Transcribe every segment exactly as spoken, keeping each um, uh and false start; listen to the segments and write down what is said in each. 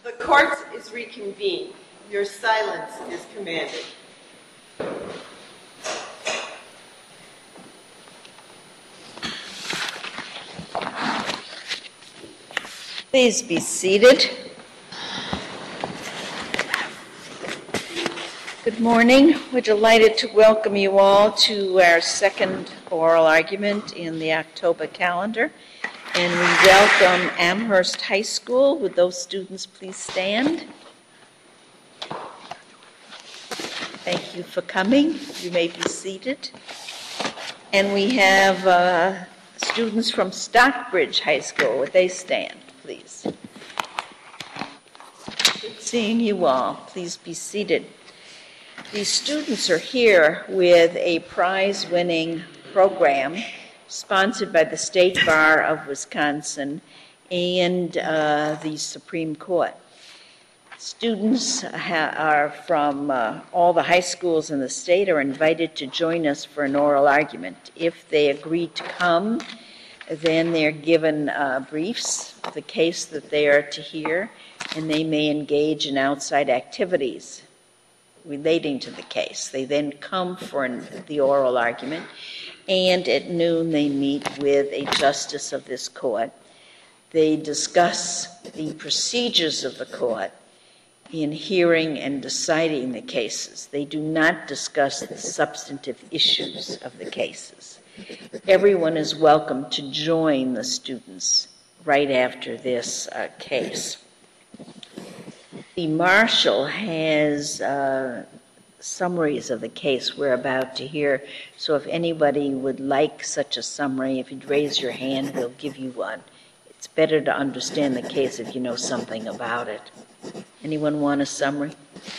The court is reconvened. Your silence is commanded. Please be seated. Good morning. We're delighted to welcome you all to our second oral argument in the October calendar. And we welcome Amherst High School. Would those students please stand? Thank you for coming. You may be seated. And we have uh, students from Stockbridge High School. Would they stand, please? Good seeing you all. Please be seated. These students are here with a prize-winning program sponsored by the State Bar of Wisconsin and uh, the Supreme Court. Students ha- are from uh, all the high schools in the state are invited to join us for an oral argument. If they agree to come, then they're given uh, briefs of the case that they are to hear, and they may engage in outside activities relating to the case. They then come for an, the oral argument, and at noon they meet with a justice of this court. They discuss the procedures of the court in hearing and deciding the cases. They do not discuss the substantive issues of the cases. Everyone is welcome to join the students right after this uh, case. The marshal has uh, summaries of the case we're about to hear, so if anybody would like such a summary, if you'd raise your hand, we'll give you one. It's better to understand the case if you know something about it. Anyone want a summary?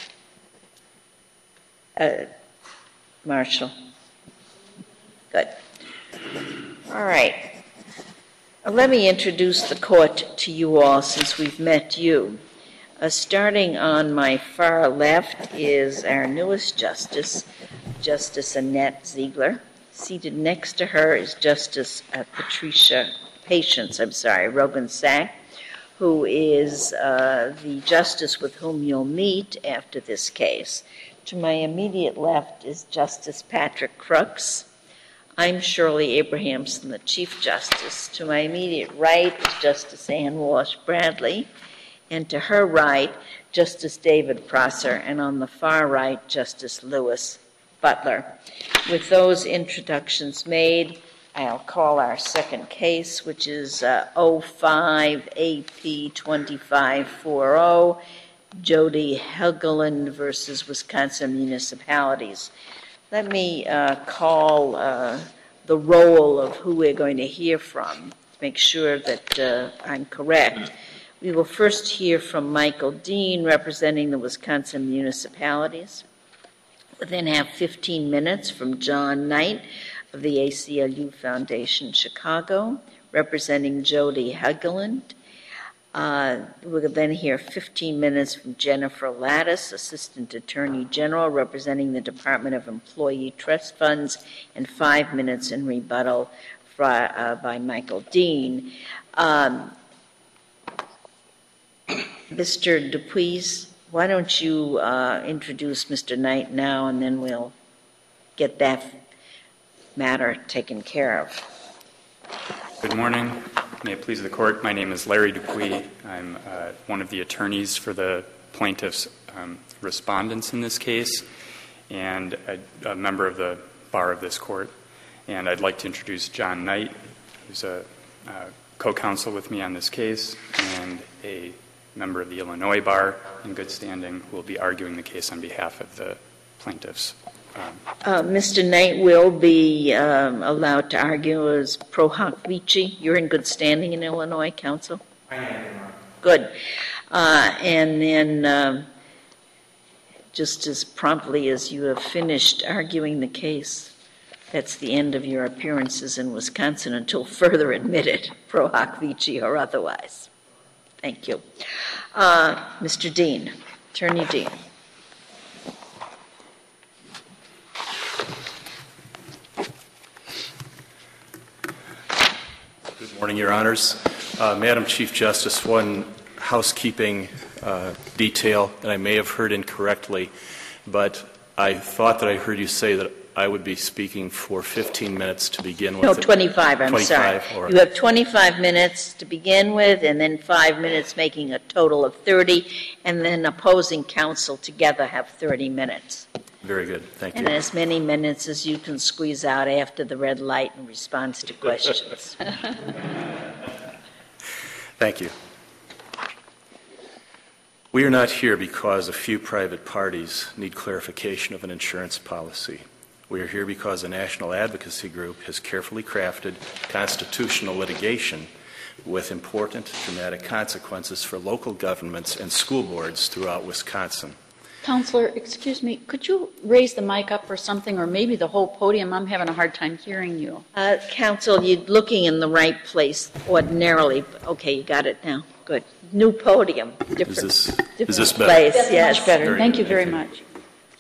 Uh, Marshall. Good. All right. Uh, let me introduce the court to you all since we've met you. Uh, starting on my far left is our newest justice, Justice Annette Ziegler. Seated next to her is Justice uh, Patricia Patience, I'm sorry, Roggensack, who is uh, the justice with whom you'll meet after this case. To my immediate left is Justice Patrick Crooks. I'm Shirley Abrahamson, the Chief Justice. To my immediate right is Justice Ann Walsh Bradley. And to her right, Justice David Prosser, and on the far right, Justice Lewis Butler. With those introductions made, I'll call our second case, which is uh, oh five A P twenty-five forty, Jody Helgeland versus Wisconsin Municipalities. Let me uh, call uh, the roll of who we're going to hear from to make sure that uh, I'm correct. We will first hear from Michael Dean, representing the Wisconsin Municipalities. We'll then have fifteen minutes from John Knight of the A C L U Foundation Chicago, representing Jody Helgeland. Uh, we'll then hear fifteen minutes from Jennifer Lattis, Assistant Attorney General, representing the Department of Employee Trust Funds, and five minutes in rebuttal for, uh, by Michael Dean. Um, Mister Dupuis, why don't you uh, introduce Mister Knight now, and then we'll get that matter taken care of. Good morning. May it please the court, my name is Larry Dupuis. I'm uh, one of the attorneys for the plaintiff's um, respondents in this case, and a, a member of the bar of this court. And I'd like to introduce John Knight, who's a uh, co-counsel with me on this case, and a member of the Illinois bar in good standing who will be arguing the case on behalf of the plaintiffs. Um, uh, Mister Knight will be um, allowed to argue as pro hoc vici. You're in good standing in Illinois, counsel? I am. Good. Uh, and then um, just as promptly as you have finished arguing the case, that's the end of your appearances in Wisconsin until further admitted, pro hoc vici or otherwise. Thank you. Uh, Mister Dean, Attorney Dean. Good morning, Your Honors. Uh, Madam Chief Justice, one housekeeping uh, detail, and I may have heard incorrectly, but I thought that I heard you say that I would be speaking for fifteen minutes to begin with. No, twenty-five, I'm sorry. twenty-five, or- You have twenty-five minutes to begin with, and then five minutes, making a total of thirty, and then opposing counsel together have thirty minutes. Very good. Thank you. And as many minutes as you can squeeze out after the red light in response to questions. Thank you. We are not here because a few private parties need clarification of an insurance policy. We are here because a national advocacy group has carefully crafted constitutional litigation with important dramatic consequences for local governments and school boards throughout Wisconsin. Counselor, excuse me, could you raise the mic up or something, or maybe the whole podium? I'm having a hard time hearing you. Uh, counsel, you're looking in the right place ordinarily. Okay, you got it now. Good. New podium. Different, Is this, different is this better? place. That's Yes. much better. Very Thank good. you very Thank much.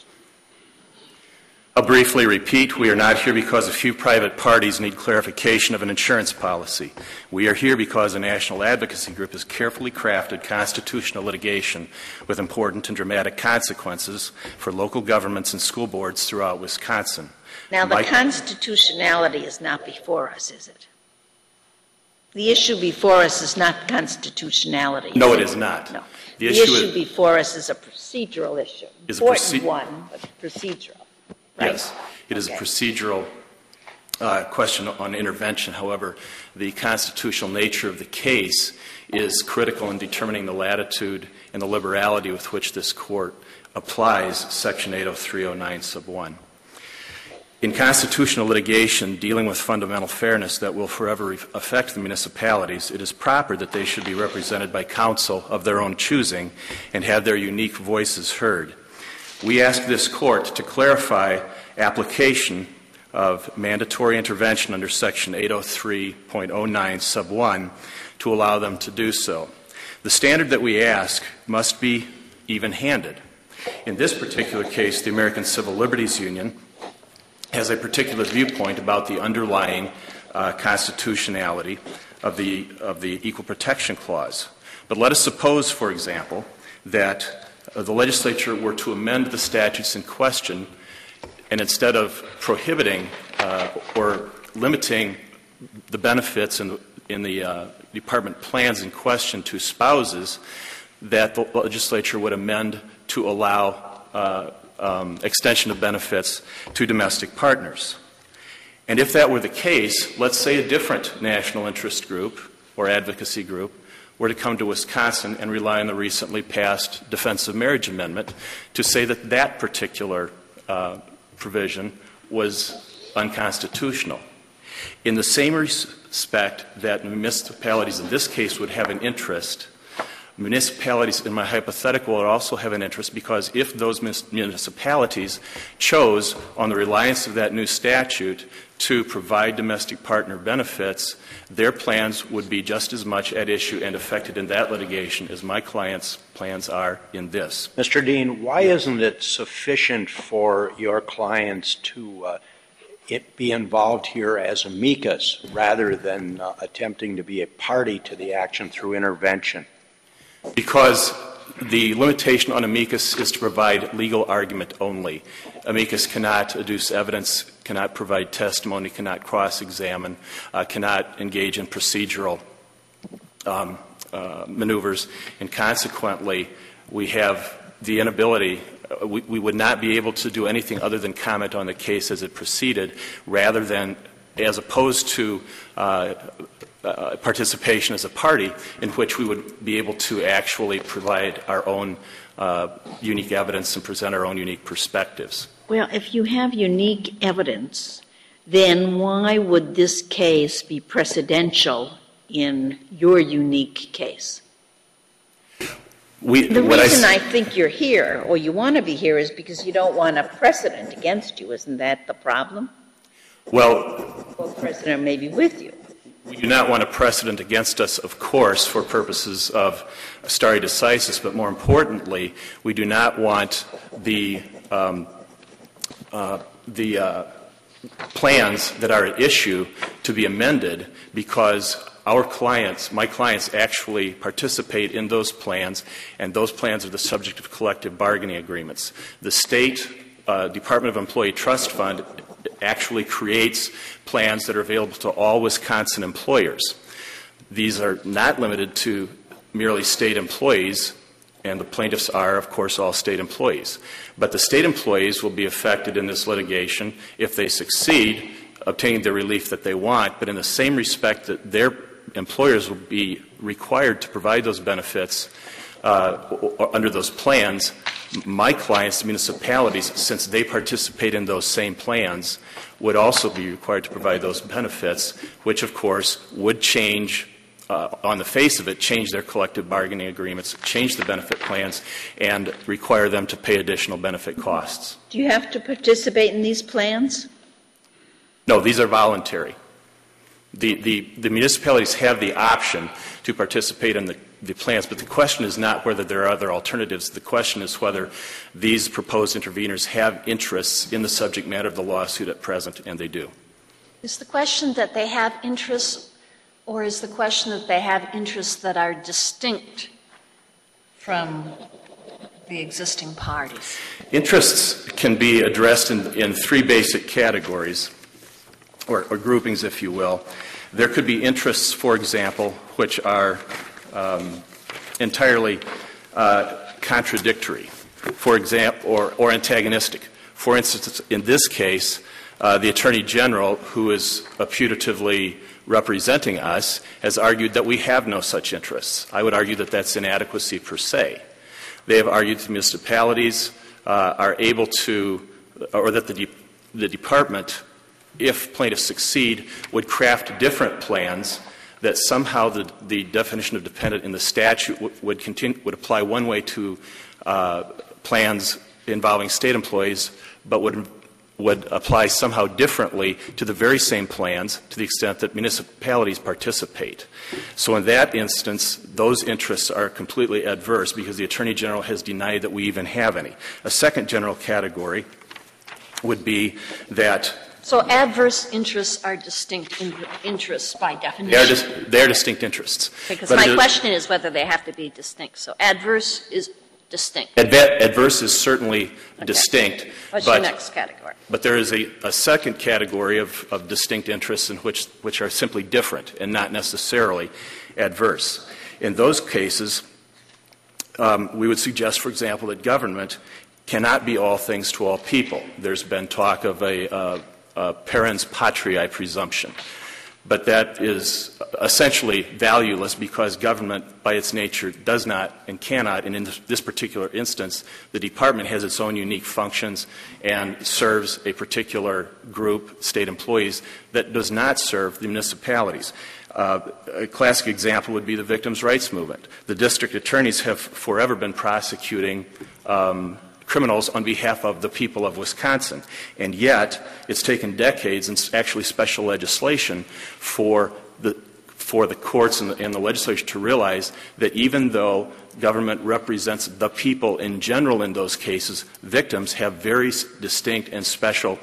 I'll briefly repeat, we are not here because a few private parties need clarification of an insurance policy. We are here because a national advocacy group has carefully crafted constitutional litigation with important and dramatic consequences for local governments and school boards throughout Wisconsin. Now, the My- constitutionality is not before us, is it? The issue before us is not constitutionality. No, is it is not. No. The The issue issue is- before us is a procedural issue. Is a Important proce- one, but procedural. Right? Yes, it is a Okay. procedural uh, question on intervention. However, the constitutional nature of the case is critical in determining the latitude and the liberality with which this court applies Section eight oh three oh nine sub one. In constitutional litigation dealing with fundamental fairness that will forever affect the municipalities, it is proper that they should be represented by counsel of their own choosing and have their unique voices heard. We ask this court to clarify application of mandatory intervention under Section eight oh three point oh nine sub one to allow them to do so. The standard that we ask must be even-handed. In this particular case, the American Civil Liberties Union has a particular viewpoint about the underlying uh, constitutionality of the, of the Equal Protection Clause. But let us suppose, for example, that uh, the legislature were to amend the statutes in question, and instead of prohibiting uh, or limiting the benefits in, in the uh, department plans in question to spouses, that the legislature would amend to allow uh, um, extension of benefits to domestic partners. And if that were the case, let's say a different national interest group or advocacy group were to come to Wisconsin and rely on the recently passed Defense of Marriage Amendment to say that that particular uh, provision was unconstitutional. In the same respect that municipalities in this case would have an interest, municipalities in my hypothetical would also have an interest, because if those municipalities chose, on the reliance of that new statute, to provide domestic partner benefits, their plans would be just as much at issue and affected in that litigation as my client's plans are in this. Mister Dean, why isn't it sufficient for your clients to uh, it be involved here as amicus rather than uh, attempting to be a party to the action through intervention? Because the limitation on amicus is to provide legal argument only. Amicus cannot adduce evidence, cannot provide testimony, cannot cross-examine, uh, cannot engage in procedural um, uh, maneuvers, and consequently, we have the inability, uh, we, we would not be able to do anything other than comment on the case as it proceeded, rather than, as opposed to uh, uh, participation as a party, in which we would be able to actually provide our own uh, unique evidence and present our own unique perspectives. Well, if you have unique evidence, then why would this case be precedential in your unique case? We, The what reason I, I think you're here, or you want to be here, is because you don't want a precedent against you. Isn't that the problem? well, Well, precedent may be with you. we do not want a precedent against us, of course, for purposes of stare decisis, but more importantly, we do not want the um, uh, the uh, plans that are at issue to be amended because our clients, my clients actually participate in those plans, and those plans are the subject of collective bargaining agreements. The state uh, Department of Employee Trust Fund actually creates plans that are available to all Wisconsin employers. These are not limited to merely state employees, and the plaintiffs are, of course, all state employees. But the state employees will be affected in this litigation if they succeed obtaining the relief that they want, but in the same respect that their employers will be required to provide those benefits uh, or under those plans. My clients, the municipalities, since they participate in those same plans, would also be required to provide those benefits, which, of course, would change, uh, on the face of it, change their collective bargaining agreements, change the benefit plans, and require them to pay additional benefit costs. Do you have to participate in these plans? No, these are voluntary. The, the, the municipalities have the option to participate in the, the plans, but the question is not whether there are other alternatives. The question is whether these proposed interveners have interests in the subject matter of the lawsuit at present, and they do. Is the question that they have interests, or is the question that they have interests that are distinct from the existing parties? Interests can be addressed in, in three basic categories, or, or groupings, if you will. There could be interests, for example, which are um, entirely uh, contradictory, for example, or, or antagonistic. For instance, in this case, uh, the Attorney General, who is putatively representing us, has argued that we have no such interests. I would argue that that's inadequacy per se. They have argued that municipalities uh, are able to, or that the, de- the department, if plaintiffs succeed, would craft different plans that somehow the, the definition of dependent in the statute w- would, continue, would apply one way to uh, plans involving state employees, but would, would apply somehow differently to the very same plans to the extent that municipalities participate. So in that instance, those interests are completely adverse because the Attorney General has denied that we even have any. A second general category would be that So adverse interests are distinct in- interests by definition. They're, dis- they're distinct interests. Because But my it is- question is whether they have to be distinct. So adverse is distinct. Adve- adverse is certainly distinct. What's but, your next category? But there is a, a second category of, of distinct interests in which, which are simply different and not necessarily adverse. In those cases, um, we would suggest, for example, that government cannot be all things to all people. There's been talk of a uh, Uh, parens patriae presumption. But that is essentially valueless because government, by its nature, does not and cannot, and in this, this particular instance, the department has its own unique functions and serves a particular group, state employees, that does not serve the municipalities. Uh, a classic example would be the victims' rights movement. The district attorneys have forever been prosecuting um, criminals on behalf of the people of Wisconsin. And yet, it's taken decades and actually special legislation for the, for the courts and the, and the legislature to realize that even though government represents the people in general in those cases, victims have very distinct and special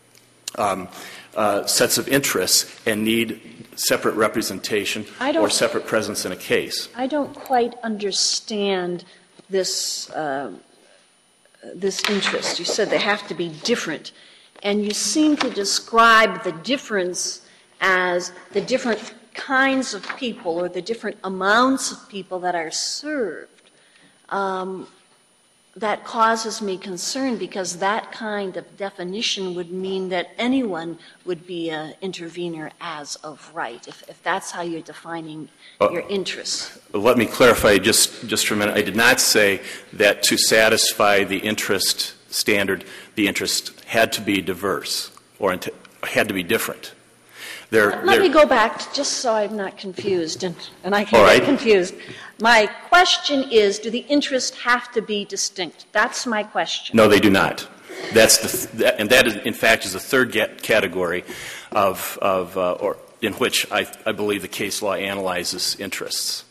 um, uh, sets of interests and need separate representation or separate presence in a case. I don't quite understand this uh, this interest. You said they have to be different, and you seem to describe the difference as the different kinds of people or the different amounts of people that are served. Um, that causes me concern because that kind of definition would mean that anyone would be an intervener as of right, if, if that's how you're defining uh, your interests. Let me clarify just, just for a minute. I did not say that to satisfy the interest standard, the interest had to be diverse or int- had to be different. There, Let there, me go back, to, just so I'm not confused, and, and I can All get right. confused. My question is, do the interests have to be distinct? That's my question. No, they do not. That's the, th- that, and that is, in fact, is the third get- category of, of uh, or in which I, I believe the case law analyzes interests.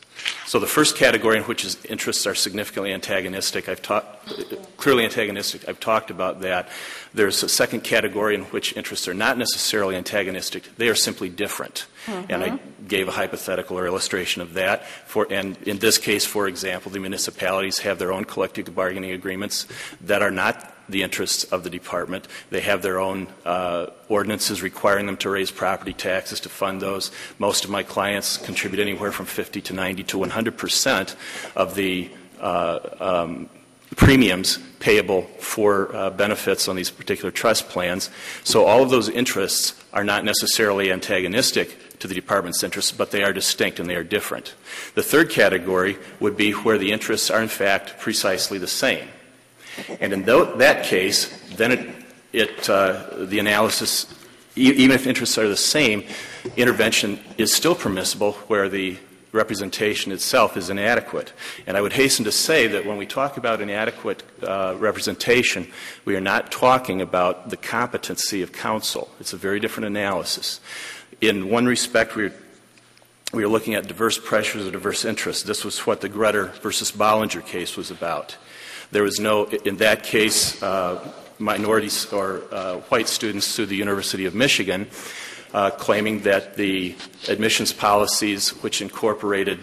So the first category in which is interests are significantly antagonistic, I've talked, clearly antagonistic, I've talked about that. There's a second category in which interests are not necessarily antagonistic. They are simply different. Mm-hmm. And I gave a hypothetical or illustration of that. For, and in this case, for example, the municipalities have their own collective bargaining agreements that are not the interests of the department. They have their own uh, ordinances requiring them to raise property taxes to fund those. Most of my clients contribute anywhere from fifty to ninety to one hundred percent of the uh, um, premiums payable for uh, benefits on these particular trust plans. So all of those interests are not necessarily antagonistic to the department's interests, but they are distinct and they are different. The third category would be where the interests are in fact precisely the same. And in th- that case, then it, it uh, the analysis, e- even if interests are the same, intervention is still permissible where the representation itself is inadequate. And I would hasten to say that when we talk about inadequate uh, representation, we are not talking about the competency of counsel. It's a very different analysis. In one respect, we're we are looking at diverse pressures or diverse interests. This was what the Grutter versus Bollinger case was about. There was no, in that case, uh, minorities or uh, white students sued the University of Michigan, uh, claiming that the admissions policies, which incorporated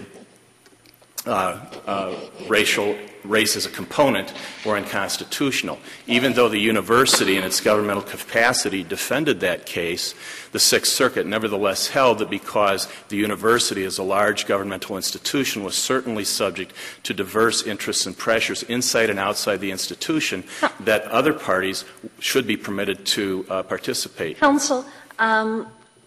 uh, uh, racial race as a component, were unconstitutional. Even though the university in its governmental capacity defended that case, the Sixth Circuit nevertheless held that because the university as a large governmental institution was certainly subject to diverse interests and pressures inside and outside the institution, that other parties should be permitted to uh, participate. Counsel, um,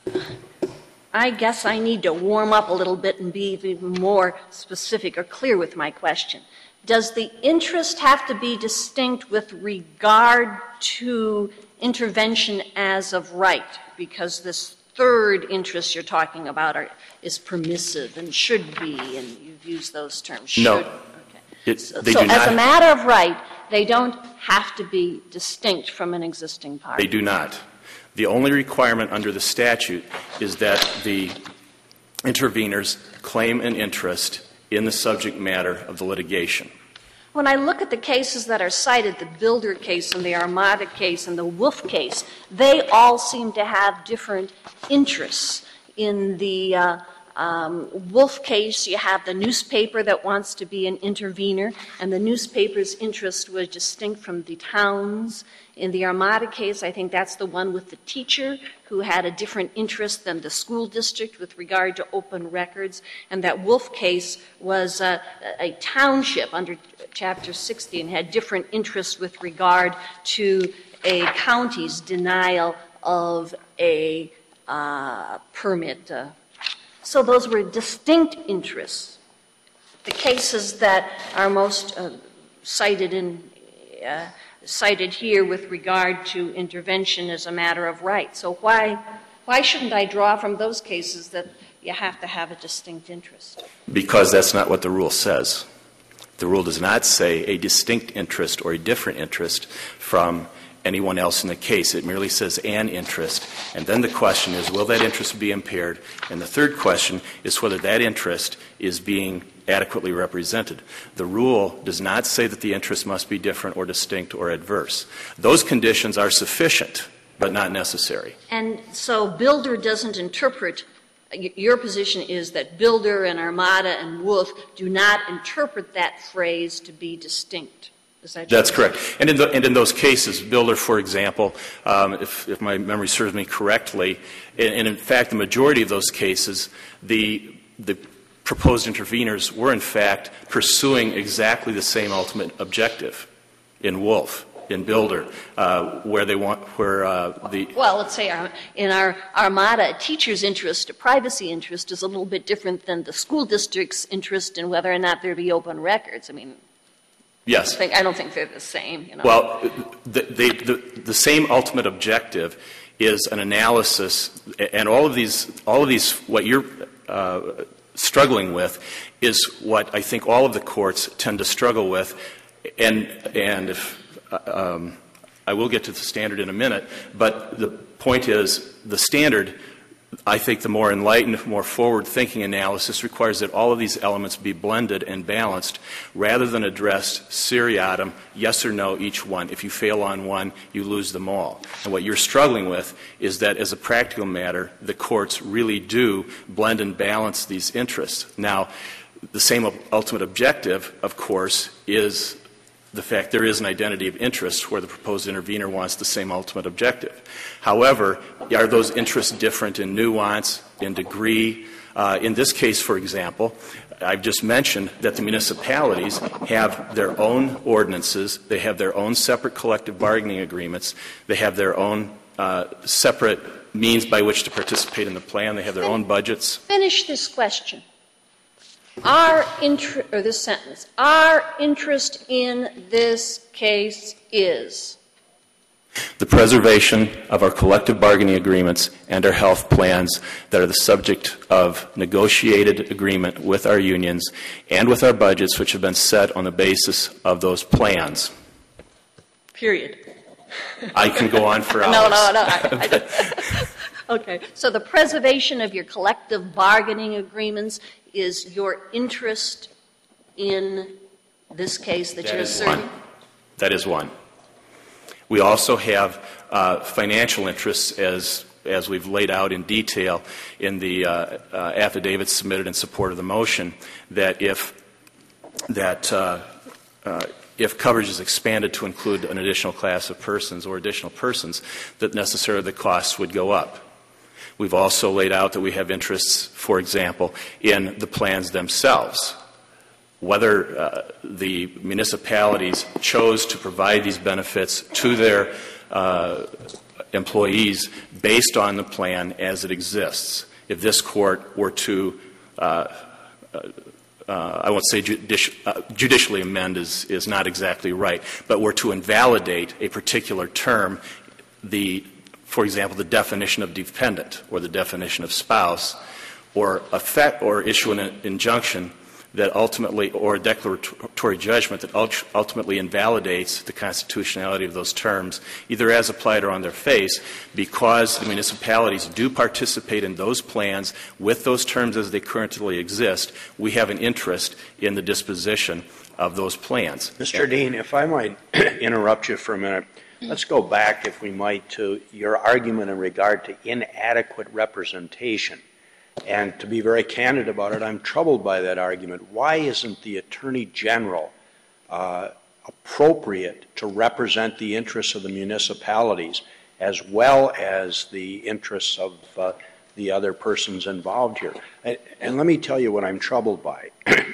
I guess I need to warm up a little bit and be even more specific or clear with my question. Does the interest have to be distinct with regard to intervention as of right? Because this third interest you're talking about are, is permissive and should be, and you've used those terms. Should. No. Okay. It, so they so do not. as a matter of right, they don't have to be distinct from an existing party. They do not. The only requirement under the statute is that the interveners claim an interest in the subject matter of the litigation. When I look at the cases that are cited, the Builder case and the Armada case and the Wolf case, they all seem to have different interests. In the uh, um, Wolf case, you have the newspaper that wants to be an intervener, and the newspaper's interest was distinct from the town's. In the Armada case, I think that's the one with the teacher who had a different interest than the school district with regard to open records. And that Wolf case was uh, a township under Chapter sixty and had different interests with regard to a county's denial of a uh, permit. Uh, so those were distinct interests. The cases that are most uh, cited in uh, cited here with regard to intervention as a matter of right. So why why shouldn't I draw from those cases that you have to have a distinct interest? Because that's not what the rule says. The rule does not say a distinct interest or a different interest from anyone else in the case. It merely says an interest. And then the question is, will that interest be impaired? And the third question is whether that interest is being adequately represented. The rule does not say that the interest must be different or distinct or adverse. Those conditions are sufficient, but not necessary. And so Builder doesn't interpret, your position is that Builder and Armada and Wolf do not interpret that phrase to be distinct. Is that That's true? correct. And in, the, and in those cases, Builder, for example, um, if, if my memory serves me correctly, and, and in fact the majority of those cases, the the proposed interveners were in fact pursuing exactly the same ultimate objective in Wolf, in Builder, uh, where they want, where uh, the... Well, let's say our, in our Armada, a teacher's interest, a privacy interest, is a little bit different than the school district's interest in whether or not there be open records. I mean, Yes. I, think, I don't think they're the same. You know? Well, the, they, the, the same ultimate objective is an analysis, and all of these, all of these, what you're uh, struggling with is what I think all of the courts tend to struggle with, and and if um, I will get to the standard in a minute, but the point is the standard I think the more enlightened, more forward-thinking analysis requires that all of these elements be blended and balanced rather than addressed seriatim, yes or no, each one. If you fail on one, you lose them all. And what you're struggling with is that as a practical matter, the courts really do blend and balance these interests. Now, the same ultimate objective, of course, is the fact there is an identity of interest where the proposed intervener wants the same ultimate objective. However, are those interests different in nuance, in degree? Uh, in this case, for example, I've just mentioned that the municipalities have their own ordinances, they have their own separate collective bargaining agreements, they have their own uh, separate means by which to participate in the plan, they have their own budgets. Finish this question. Our interest, or this sentence, our interest in this case is? The preservation of our collective bargaining agreements and our health plans that are the subject of negotiated agreement with our unions and with our budgets, which have been set on the basis of those plans. Period. I can go on for hours. No, no, no. I, I, okay. So the preservation of your collective bargaining agreements is your interest in this case that, that you're asserting? One. That is one. We also have uh, financial interests, as as we've laid out in detail in the uh, uh, affidavits submitted in support of the motion, that if that uh, uh, if coverage is expanded to include an additional class of persons or additional persons, that necessarily the costs would go up. We've also laid out that we have interests, for example, in the plans themselves. Whether uh, the municipalities chose to provide these benefits to their uh, employees based on the plan as it exists. If this court were to, uh, uh, I won't say judici- uh, judicially amend is, is not exactly right, but were to invalidate a particular term, the for example, the definition of dependent or the definition of spouse, or affect or issue an injunction that ultimately, or a declaratory judgment that ultimately invalidates the constitutionality of those terms, either as applied or on their face, because the municipalities do participate in those plans with those terms as they currently exist, we have an interest in the disposition of those plans. Mister Dean, if I might interrupt you for a minute. Let's go back, if we might, to your argument in regard to inadequate representation. And to be very candid about it, I'm troubled by that argument. Why isn't the Attorney General uh, appropriate to represent the interests of the municipalities as well as the interests of uh, the other persons involved here? And, and let me tell you what I'm troubled by.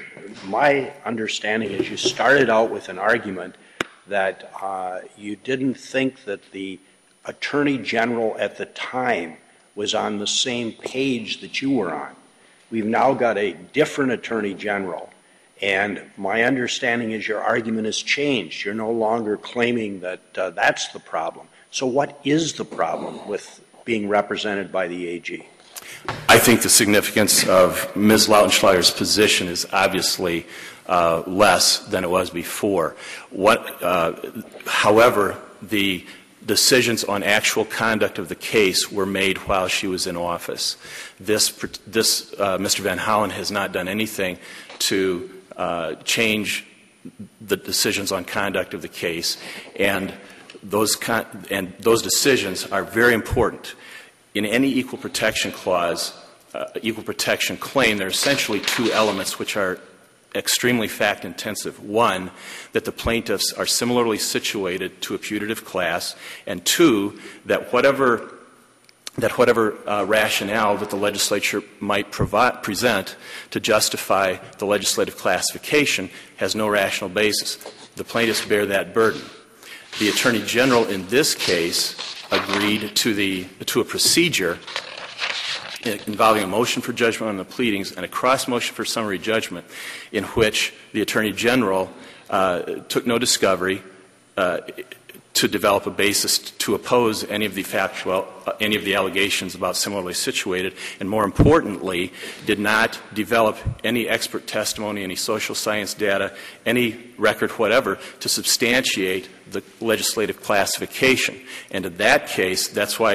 My understanding is you started out with an argument that uh, you didn't think that the Attorney General at the time was on the same page that you were on. We've now got a different Attorney General, and my understanding is your argument has changed. You're no longer claiming that uh, that's the problem. So what is the problem with being represented by the A G? I think the significance of Miz Lautenschlager's position is obviously uh, less than it was before. What, uh, however, the decisions on actual conduct of the case were made while she was in office. This, this uh, Mister Van Hollen has not done anything to uh, change the decisions on conduct of the case, and those con- and those decisions are very important. In any equal protection clause, uh, equal protection claim, there are essentially two elements which are extremely fact-intensive. One, that the plaintiffs are similarly situated to a putative class, and two, that whatever that whatever uh, rationale that the legislature might provide, present to justify the legislative classification has no rational basis. The plaintiffs bear that burden. The Attorney General in this case agreed to the to a procedure involving a motion for judgment on the pleadings and a cross motion for summary judgment, in which the Attorney General uh, took no discovery uh, to develop a basis to oppose any of the factual, uh, any of the allegations about similarly situated, and more importantly, did not develop any expert testimony, any social science data, any record whatever to substantiate the legislative classification. And in that case, that's why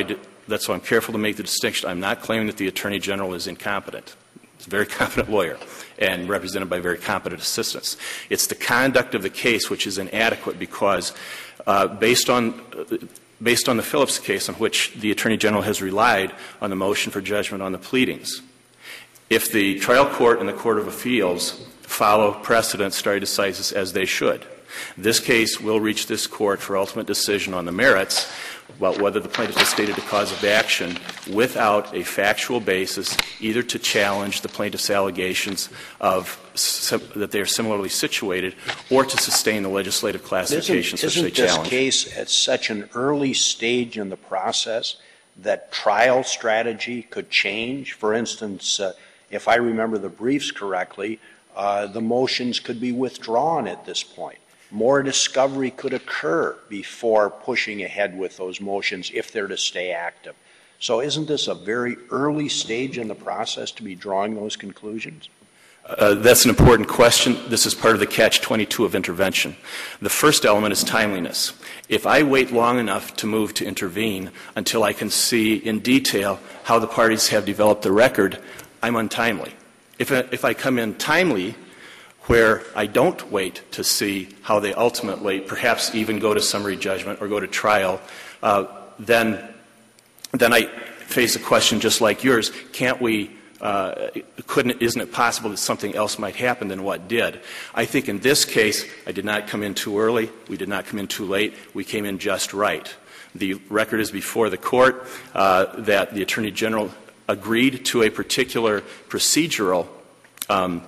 that's why I'm careful to make the distinction. I'm not claiming that the Attorney General is incompetent. He's a very competent lawyer and represented by very competent assistants. It's the conduct of the case which is inadequate because uh, based on uh, based on the Phillips case on which the Attorney General has relied on the motion for judgment on the pleadings, if the trial court and the Court of Appeals follow precedent stare decisis as they should, this case will reach this court for ultimate decision on the merits about whether the plaintiff has stated a cause of action without a factual basis either to challenge the plaintiff's allegations of sim- that they are similarly situated or to sustain the legislative classifications which they challenge. Isn't challenge. this case at such an early stage in the process that trial strategy could change? For instance, uh, if I remember the briefs correctly, uh, the motions could be withdrawn at this point. More discovery could occur before pushing ahead with those motions if they're to stay active. So isn't this a very early stage in the process to be drawing those conclusions? Uh, that's an important question. This is part of the catch twenty-two of intervention. The first element is timeliness. If I wait long enough to move to intervene until I can see in detail how the parties have developed the record, I'm untimely. If I, if I come in timely, where I don't wait to see how they ultimately perhaps even go to summary judgment or go to trial, uh, then, then I face a question just like yours. Can't we, uh, couldn't, isn't it possible that something else might happen than what did? I think in this case, I did not come in too early. We did not come in too late. We came in just right. The record is before the court uh, that the Attorney General agreed to a particular procedural um,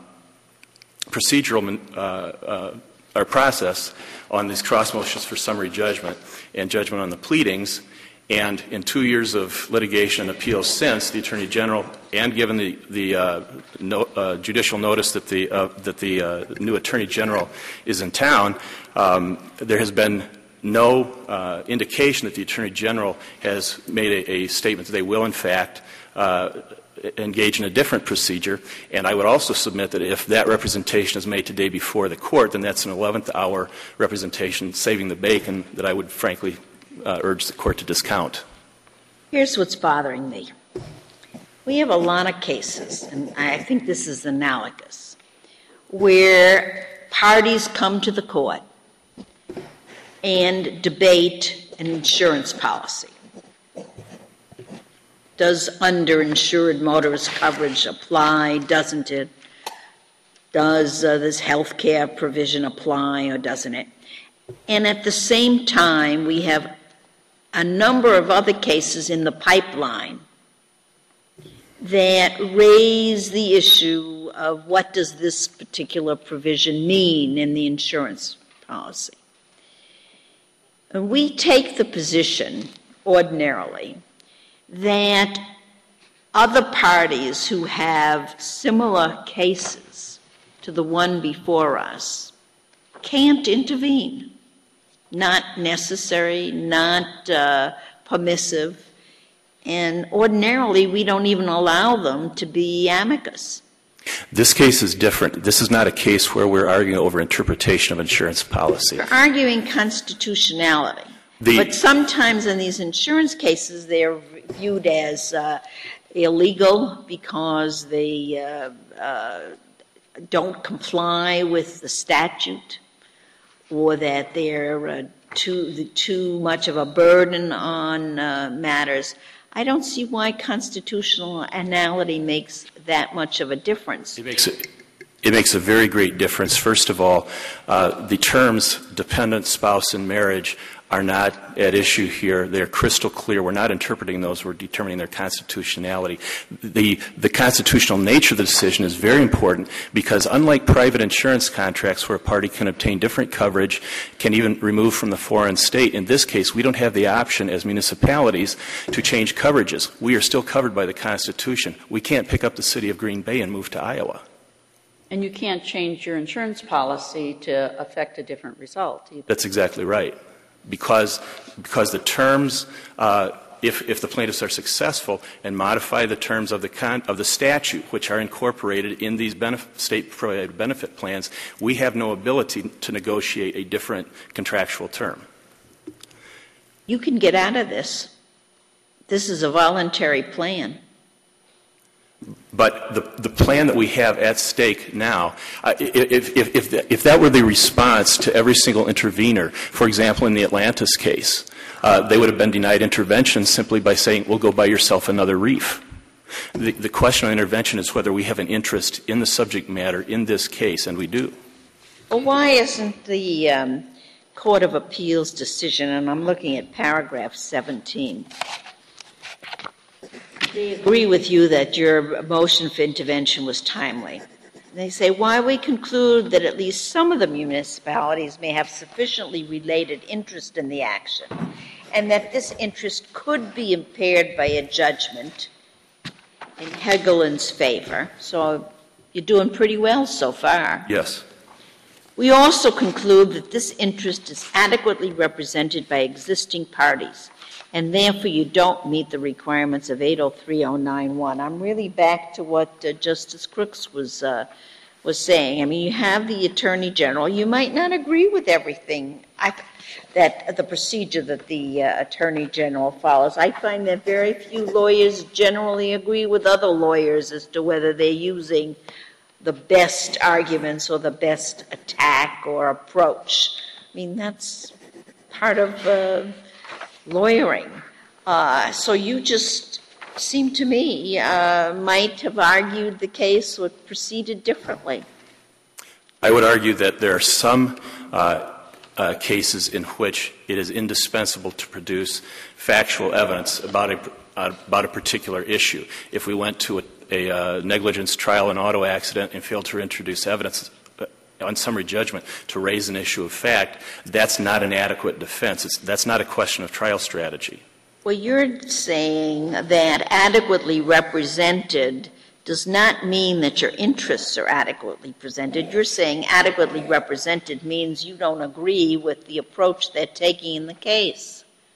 procedural uh, uh, or process on these cross motions for summary judgment and judgment on the pleadings. And in two years of litigation and appeals since, the Attorney General, and given the, the uh, no, uh, judicial notice that the, uh, that the uh, new Attorney General is in town, um, there has been no uh, indication that the Attorney General has made a, a statement that they will, in fact, uh, engage in a different procedure. And I would also submit that if that representation is made today before the court, then that's an eleventh hour representation saving the bacon that I would frankly uh, urge the court to discount. Here's what's bothering me. We have a lot of cases, and I think this is analogous, where parties come to the court and debate an insurance policy. Does underinsured motorist coverage apply? Doesn't it? Does uh, this health care provision apply or doesn't it? And at the same time, we have a number of other cases in the pipeline that raise the issue of what does this particular provision mean in the insurance policy. And we take the position ordinarily that other parties who have similar cases to the one before us can't intervene. Not necessary, not uh, permissive, and ordinarily we don't even allow them to be amicus. This case is different. This is not a case where we're arguing over interpretation of insurance policy. We're arguing constitutionality. The, but sometimes in these insurance cases, they're viewed as uh, illegal because they uh, uh, don't comply with the statute, or that they're uh, too too much of a burden on uh, matters. I don't see why constitutionality makes that much of a difference. It makes it. It makes a very great difference. First of all, uh, the terms dependent, spouse, and marriage are not at issue here. They're crystal clear. We're not interpreting those. We're determining their constitutionality. The, the constitutional nature of the decision is very important because unlike private insurance contracts where a party can obtain different coverage, can even remove from the foreign state, in this case we don't have the option as municipalities to change coverages. We are still covered by the Constitution. We can't pick up the city of Green Bay and move to Iowa. And you can't change your insurance policy to affect a different result either. That's exactly right. Because, because the terms, uh, if, if the plaintiffs are successful and modify the terms of the, con, of the statute, which are incorporated in these benefit, state-provided benefit plans, we have no ability to negotiate a different contractual term. You can get out of this This is a voluntary plan. But the, the plan that we have at stake now, uh, if, if, if, the, if that were the response to every single intervener, for example, in the Atlantis case, uh, they would have been denied intervention simply by saying, well, go buy yourself another reef. The, the question on intervention is whether we have an interest in the subject matter in this case, and we do. Well, why isn't the um, Court of Appeals decision, and I'm looking at paragraph seventeen, they agree with you that your motion for intervention was timely. They say, why we conclude that at least some of the municipalities may have sufficiently related interest in the action, and that this interest could be impaired by a judgment in Hegeland's favor. So you're doing pretty well so far. Yes. We also conclude that this interest is adequately represented by existing parties, and therefore you don't meet the requirements of eight oh three oh nine one. I'm really back to what uh, Justice Crooks was uh, was saying. I mean, you have the Attorney General. You might not agree with everything I, that the procedure that the uh, Attorney General follows. I find that very few lawyers generally agree with other lawyers as to whether they're using the best arguments or the best attack or approach. I mean, that's part of uh, lawyering. Uh, so you just seem to me uh, might have argued the case or proceeded differently. I would argue that there are some uh, uh, cases in which it is indispensable to produce factual evidence about a, uh, about a particular issue. If we went to a a uh, negligence trial, an auto accident, and failed to introduce evidence on summary judgment to raise an issue of fact, that's not an adequate defense. It's, that's not a question of trial strategy. Well, you're saying that adequately represented does not mean that your interests are adequately presented. You're saying adequately represented means you don't agree with the approach they're taking in the case.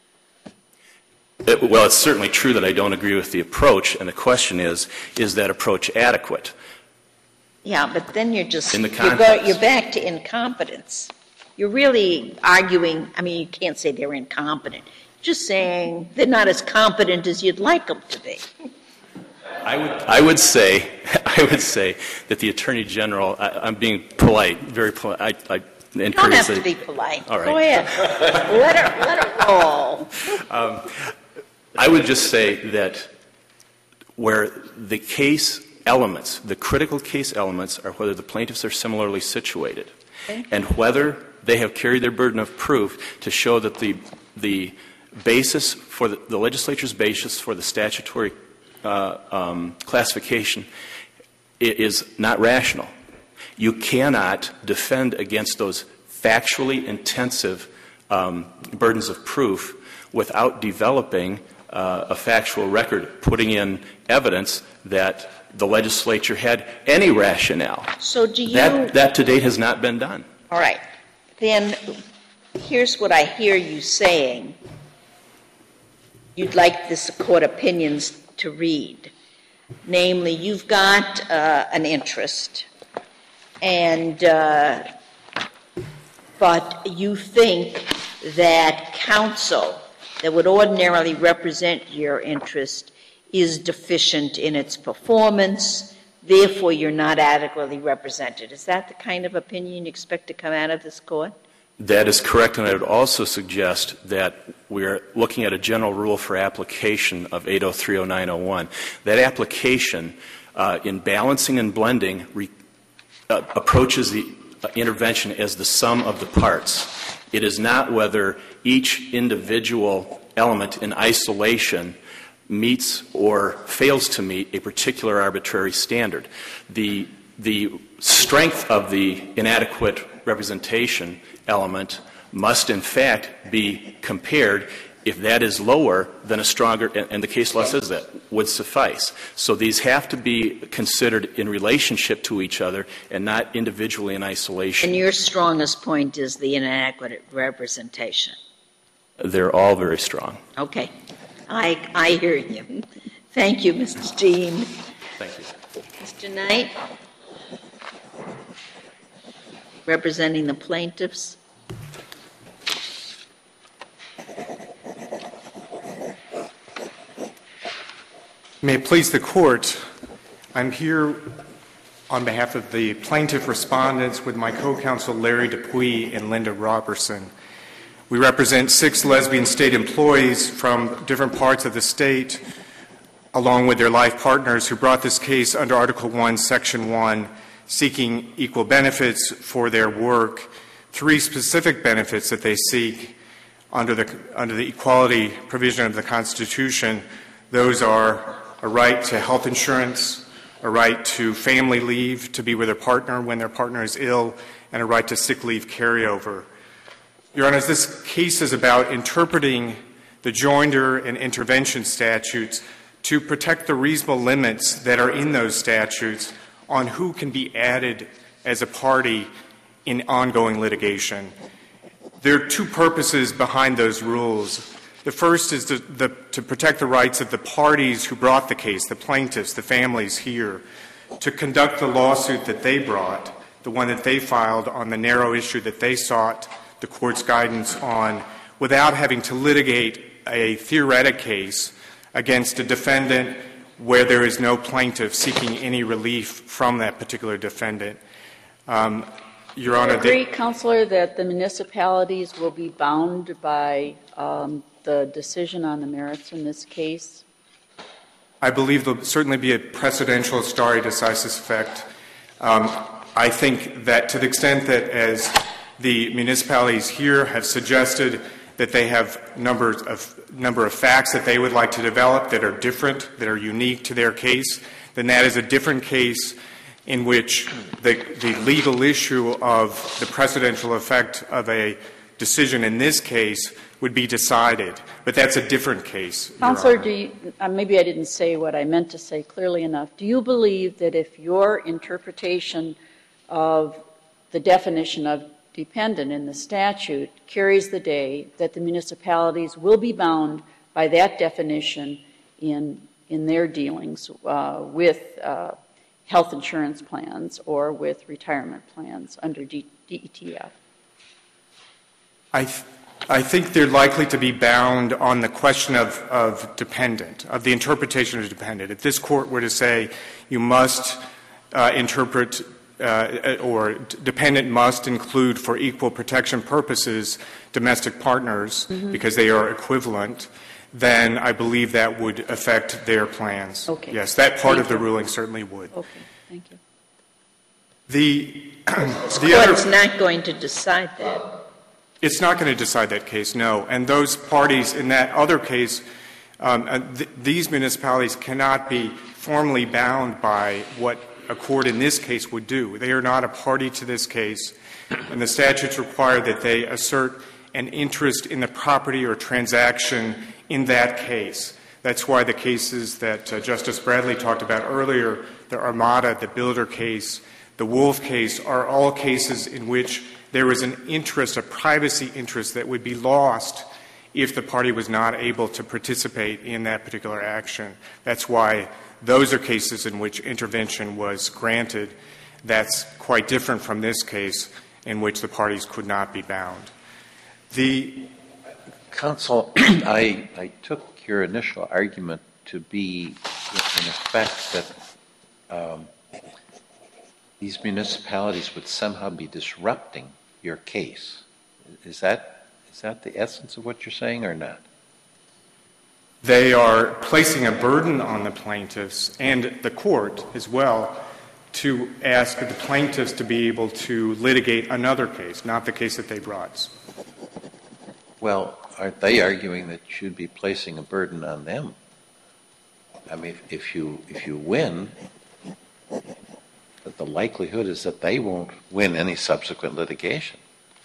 It, well, it's certainly true that I don't agree with the approach, and the question is, is that approach adequate? Yeah, but then you're just, in the you're, go, you're back to incompetence. You're really arguing, I mean, you can't say they're incompetent. You're just saying they're not as competent as you'd like them to be. I would, I would say, I would say that the Attorney General, I, I'm being polite, very polite. I, I, You don't have to be polite. All right. Go ahead. let her, let her roll. Um, I would just say that where the case elements, the critical case elements, are whether the plaintiffs are similarly situated, okay, and whether they have carried their burden of proof to show that the the basis for the, the legislature's basis for the statutory uh, um, classification is not rational. You cannot defend against those factually intensive um, burdens of proof without developing uh, a factual record, putting in evidence that the legislature had any rationale. So do you... That, that to date has not been done. All right. Then here's what I hear you saying. You'd like this court opinions to read. Namely, you've got uh, an interest, and uh, but you think that counsel that would ordinarily represent your interest is deficient in its performance, therefore you're not adequately represented. Is that the kind of opinion you expect to come out of this court? That is correct, and I would also suggest that we're looking at a general rule for application of eight oh three oh nine oh one. That application, uh, in balancing and blending, re- uh, approaches the uh, intervention as the sum of the parts. It is not whether each individual element in isolation meets or fails to meet a particular arbitrary standard. The, the strength of the inadequate representation element must in fact be compared. If that is lower, then a stronger, and the case law says that, would suffice. So these have to be considered in relationship to each other and not individually in isolation. And your strongest point is the inadequate representation. They're all very strong. Okay. I, I hear you. Thank you, Mister Dean. Thank you. Mister Knight, representing the plaintiffs. May it please the Court, I'm here on behalf of the plaintiff respondents with my co-counsel Larry Dupuy and Linda Robertson. We represent six lesbian state employees from different parts of the state, along with their life partners, who brought this case under Article one, Section one, seeking equal benefits for their work. Three specific benefits that they seek under the, under the equality provision of the Constitution. Those are a right to health insurance, a right to family leave to be with their partner when their partner is ill, and a right to sick leave carryover. Your Honors, this case is about interpreting the joinder and intervention statutes to protect the reasonable limits that are in those statutes on who can be added as a party in ongoing litigation. There are two purposes behind those rules. The first is to, the, to protect the rights of the parties who brought the case, the plaintiffs, the families here, to conduct the lawsuit that they brought, the one that they filed on the narrow issue that they sought the Court's guidance on, without having to litigate a theoretic case against a defendant where there is no plaintiff seeking any relief from that particular defendant. Um, Your Honor, do you agree, Counselor, that the municipalities will be bound by um, the decision on the merits in this case? I believe there will certainly be a precedential stare decisis effect. Um, I think that to the extent that, as the municipalities here have suggested, that they have numbers of number of facts that they would like to develop that are different, that are unique to their case, then that is a different case in which the, the legal issue of the precedential effect of a decision in this case would be decided. But that's a different case. Counselor, do you, uh, maybe I didn't say what I meant to say clearly enough. Do you believe that if your interpretation of the definition of dependent in the statute carries the day, that the municipalities will be bound by that definition in, in their dealings uh, with uh, health insurance plans or with retirement plans under D E T F? I, th- I think they're likely to be bound on the question of, of dependent, of the interpretation of dependent. If this Court were to say you must uh, interpret uh, or dependent must include for equal protection purposes domestic partners mm-hmm. because they are equivalent, then I believe that would affect their plans. Okay. Yes, that part Thank of the you. ruling certainly would. Okay, thank you. The, This the Court other, is not going to decide that. It's not going to decide that case, no. And those parties in that other case, um, uh, th- these municipalities cannot be formally bound by what a court in this case would do. They are not a party to this case, and the statutes require that they assert an interest in the property or transaction in that case. That's why the cases that uh, Justice Bradley talked about earlier, the Armada, the Builder case, the Wolf case, are all cases in which there was an interest, a privacy interest that would be lost if the party was not able to participate in that particular action. That's why those are cases in which intervention was granted. That's quite different from this case in which the parties could not be bound. The Counsel, I, I took your initial argument to be, in effect, that um, these municipalities would somehow be disrupting your case. Is that is that the essence of what you're saying or not? They are placing a burden on the plaintiffs and the court as well to ask the plaintiffs to be able to litigate another case, not the case that they brought. Well, aren't they arguing that you should be placing a burden on them? I mean, if, if you if you win, that the likelihood is that they won't win any subsequent litigation.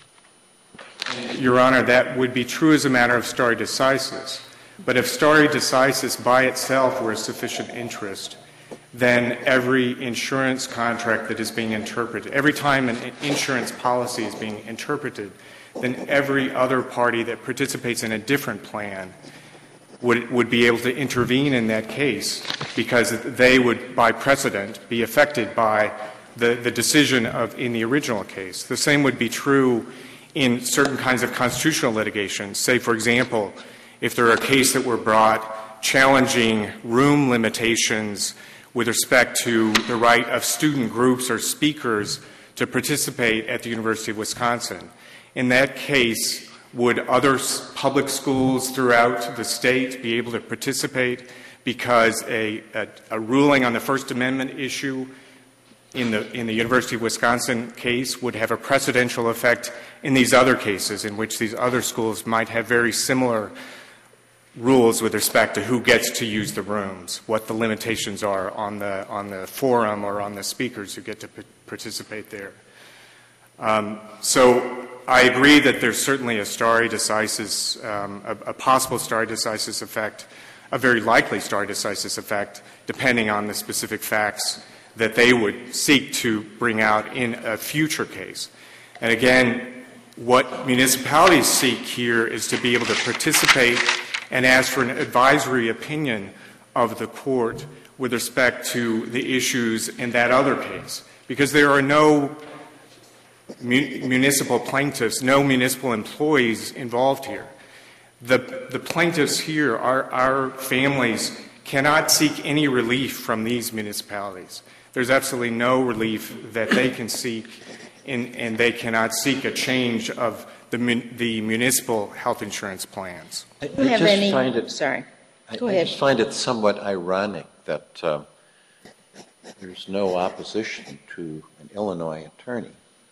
Your Honor, that would be true as a matter of stare decisis. But if stare decisis by itself were a sufficient interest, then every insurance contract that is being interpreted, every time an insurance policy is being interpreted, then every other party that participates in a different plan would, would be able to intervene in that case because they would, by precedent, be affected by the, the decision of in the original case. The same would be true in certain kinds of constitutional litigation. Say, for example, if there are a case that were brought challenging room limitations with respect to the right of student groups or speakers to participate at the University of Wisconsin. In that case, would other s- public schools throughout the state be able to participate because a, a, a ruling on the First Amendment issue in the, in the University of Wisconsin case would have a precedential effect in these other cases in which these other schools might have very similar rules with respect to who gets to use the rooms, what the limitations are on the, on the forum or on the speakers who get to p- participate there. Um, so I agree that there's certainly a stare decisis, um, a, a possible stare decisis effect, a very likely stare decisis effect, depending on the specific facts that they would seek to bring out in a future case. And again, what municipalities seek here is to be able to participate and ask for an advisory opinion of the court with respect to the issues in that other case, because there are no municipal plaintiffs, no municipal employees involved here. The, the plaintiffs here, our, our families, cannot seek any relief from these municipalities. There's absolutely no relief that they can seek, and, and they cannot seek a change of the, the municipal health insurance plans. I, Do you I have just any? find it, Sorry. Go I, ahead. I just find it somewhat ironic that uh, there's no opposition to an Illinois attorney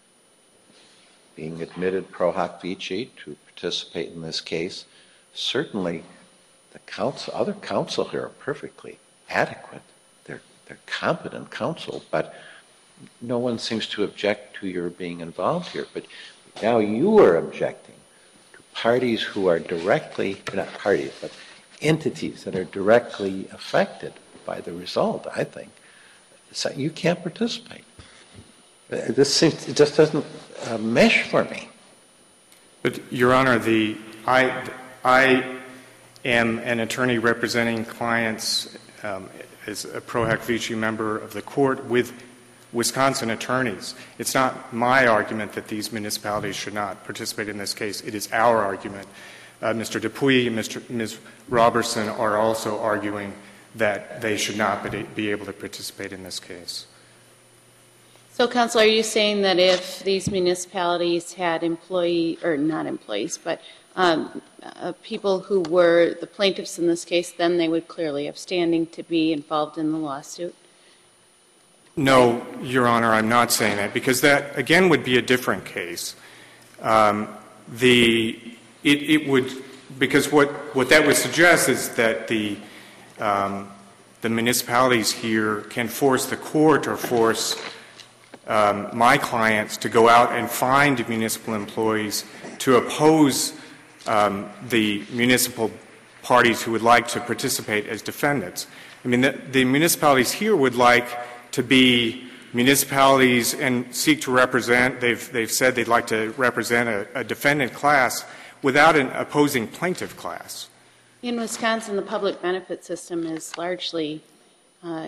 being admitted pro hoc vici to participate in this case. Certainly, the counsel, other counsel here are perfectly adequate. They're they're competent counsel, but no one seems to object to your being involved here. But now you are objecting to parties who are directly, not parties, but entities that are directly affected by the result, I think. So you can't participate. This seems, it just doesn't uh, mesh for me. But, Your Honor, the, I, I am an attorney representing clients um, as a pro hac vici member of the court with Wisconsin attorneys. It's not my argument that these municipalities should not participate in this case. It is our argument. Uh, Mister Dupuy and Mister Miz Robertson are also arguing that they should not be able to participate in this case. So, Counsel, are you saying that if these municipalities had employee, or not employees, but um, uh, people who were the plaintiffs in this case, then they would clearly have standing to be involved in the lawsuit? No, Your Honor, I'm not saying that, because that, again, would be a different case. Um, the, it, it would, because what, what that would suggest is that the, um, the municipalities here can force the court or force um, my clients to go out and find municipal employees to oppose um, the municipal parties who would like to participate as defendants. I mean, the, the municipalities here would like to be municipalities and seek to represent, they've, they've said they'd like to represent a, a defendant class without an opposing plaintiff class. In Wisconsin, the public benefit system is largely, uh,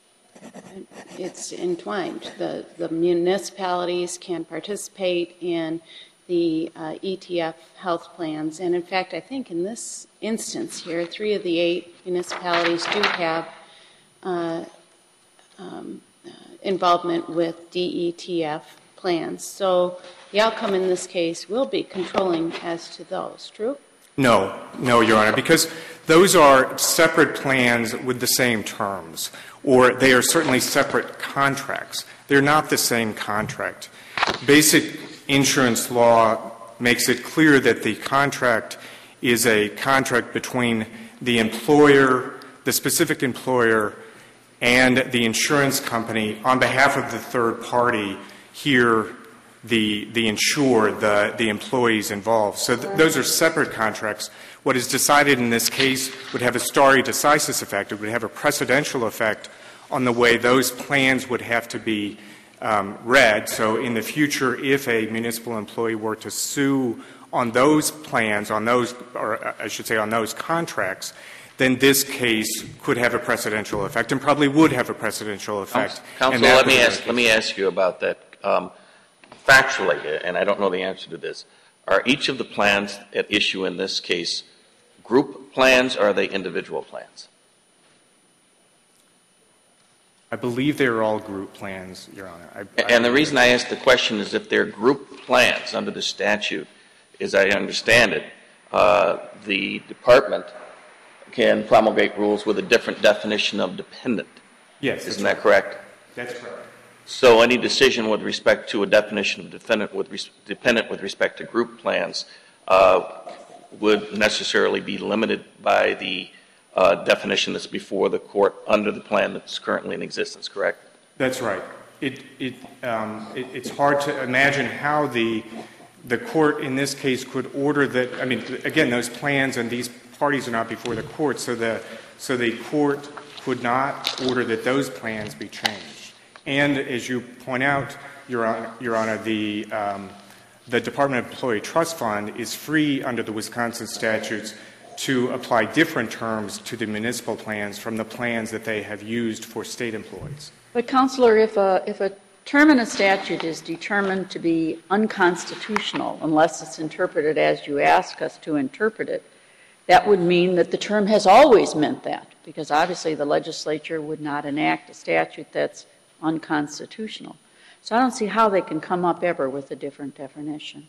it's entwined. The, the municipalities can participate in the uh, E T F health plans. And in fact, I think in this instance here, three of the eight municipalities do have uh, Um, uh, involvement with D E T F plans. So the outcome in this case will be controlling as to those. True? No, no, Your Honor, because those are separate plans with the same terms, or they are certainly separate contracts. They're not the same contract. Basic insurance law makes it clear that the contract is a contract between the employer, the specific employer, and the insurance company on behalf of the third party, here the, the insured, the, the employees involved. So th- those are separate contracts. What is decided in this case would have a stare decisis effect. It would have a precedential effect on the way those plans would have to be um, read. So in the future, if a municipal employee were to sue on those plans, on those, or I should say on those contracts, then this case could have a precedential effect and probably would have a precedential effect. Counsel, let me ask, let me ask you about that. Um, factually, and I don't know the answer to this, are each of the plans at issue in this case group group plans or are they individual plans? I believe they are all group plans, Your Honor. I, And I, the reason I ask the question is if they're group plans under the statute, as I understand it, uh, the department can promulgate rules with a different definition of dependent. yes. Isn't that correct? That's correct. So any decision with respect to a definition of dependent with, res- dependent with respect to group plans uh, would necessarily be limited by the uh, definition that's before the court under the plan that's currently in existence, correct? That's right. It, it, um, it, it's hard to imagine how the, the court in this case could order that, I mean, again, those plans and these parties are not before the court, so the, so the court could not order that those plans be changed. And as you point out, Your Honor, Your Honor the, um, the Department of Employee Trust Fund is free under the Wisconsin statutes to apply different terms to the municipal plans from the plans that they have used for state employees. But, Counselor, if a, if a term in a statute is determined to be unconstitutional, unless it's interpreted as you ask us to interpret it, that would mean that the term has always meant that, because obviously the legislature would not enact a statute that's unconstitutional. So I don't see how they can come up ever with a different definition.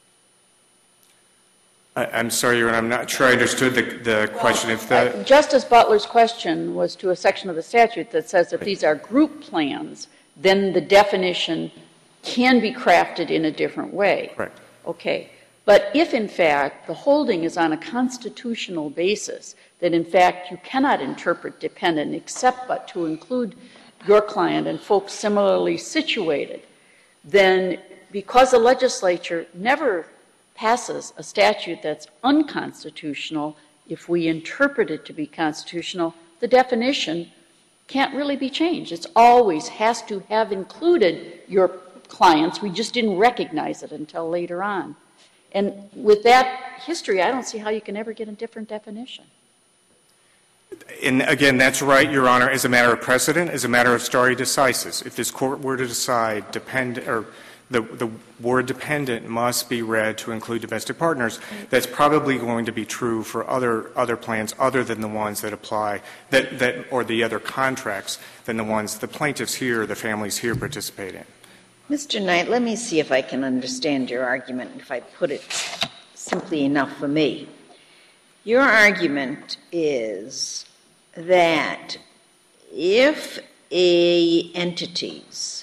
I, I'm sorry, Your Honor, I'm not sure I understood the, the question. If the, Uh, Justice Butler's question was to a section of the statute that says if these are group plans, then the definition can be crafted in a different way. Right. Okay. But if, in fact, the holding is on a constitutional basis, that, in fact, you cannot interpret dependent except but to include your client and folks similarly situated, then because the legislature never passes a statute that's unconstitutional, if we interpret it to be constitutional, the definition can't really be changed. It always has to have included your clients. We just didn't recognize it until later on. And with that history, I don't see how you can ever get a different definition. And again, that's right, Your Honor, as a matter of precedent, as a matter of stare decisis. If this court were to decide depend, or the, the word dependent must be read to include domestic partners, that's probably going to be true for other, other plans other than the ones that apply, that, that, or the other contracts than the ones the plaintiffs here, the families here participate in. Mister Knight, let me see if I can understand your argument, if I put it simply enough for me. Your argument is that if a entity's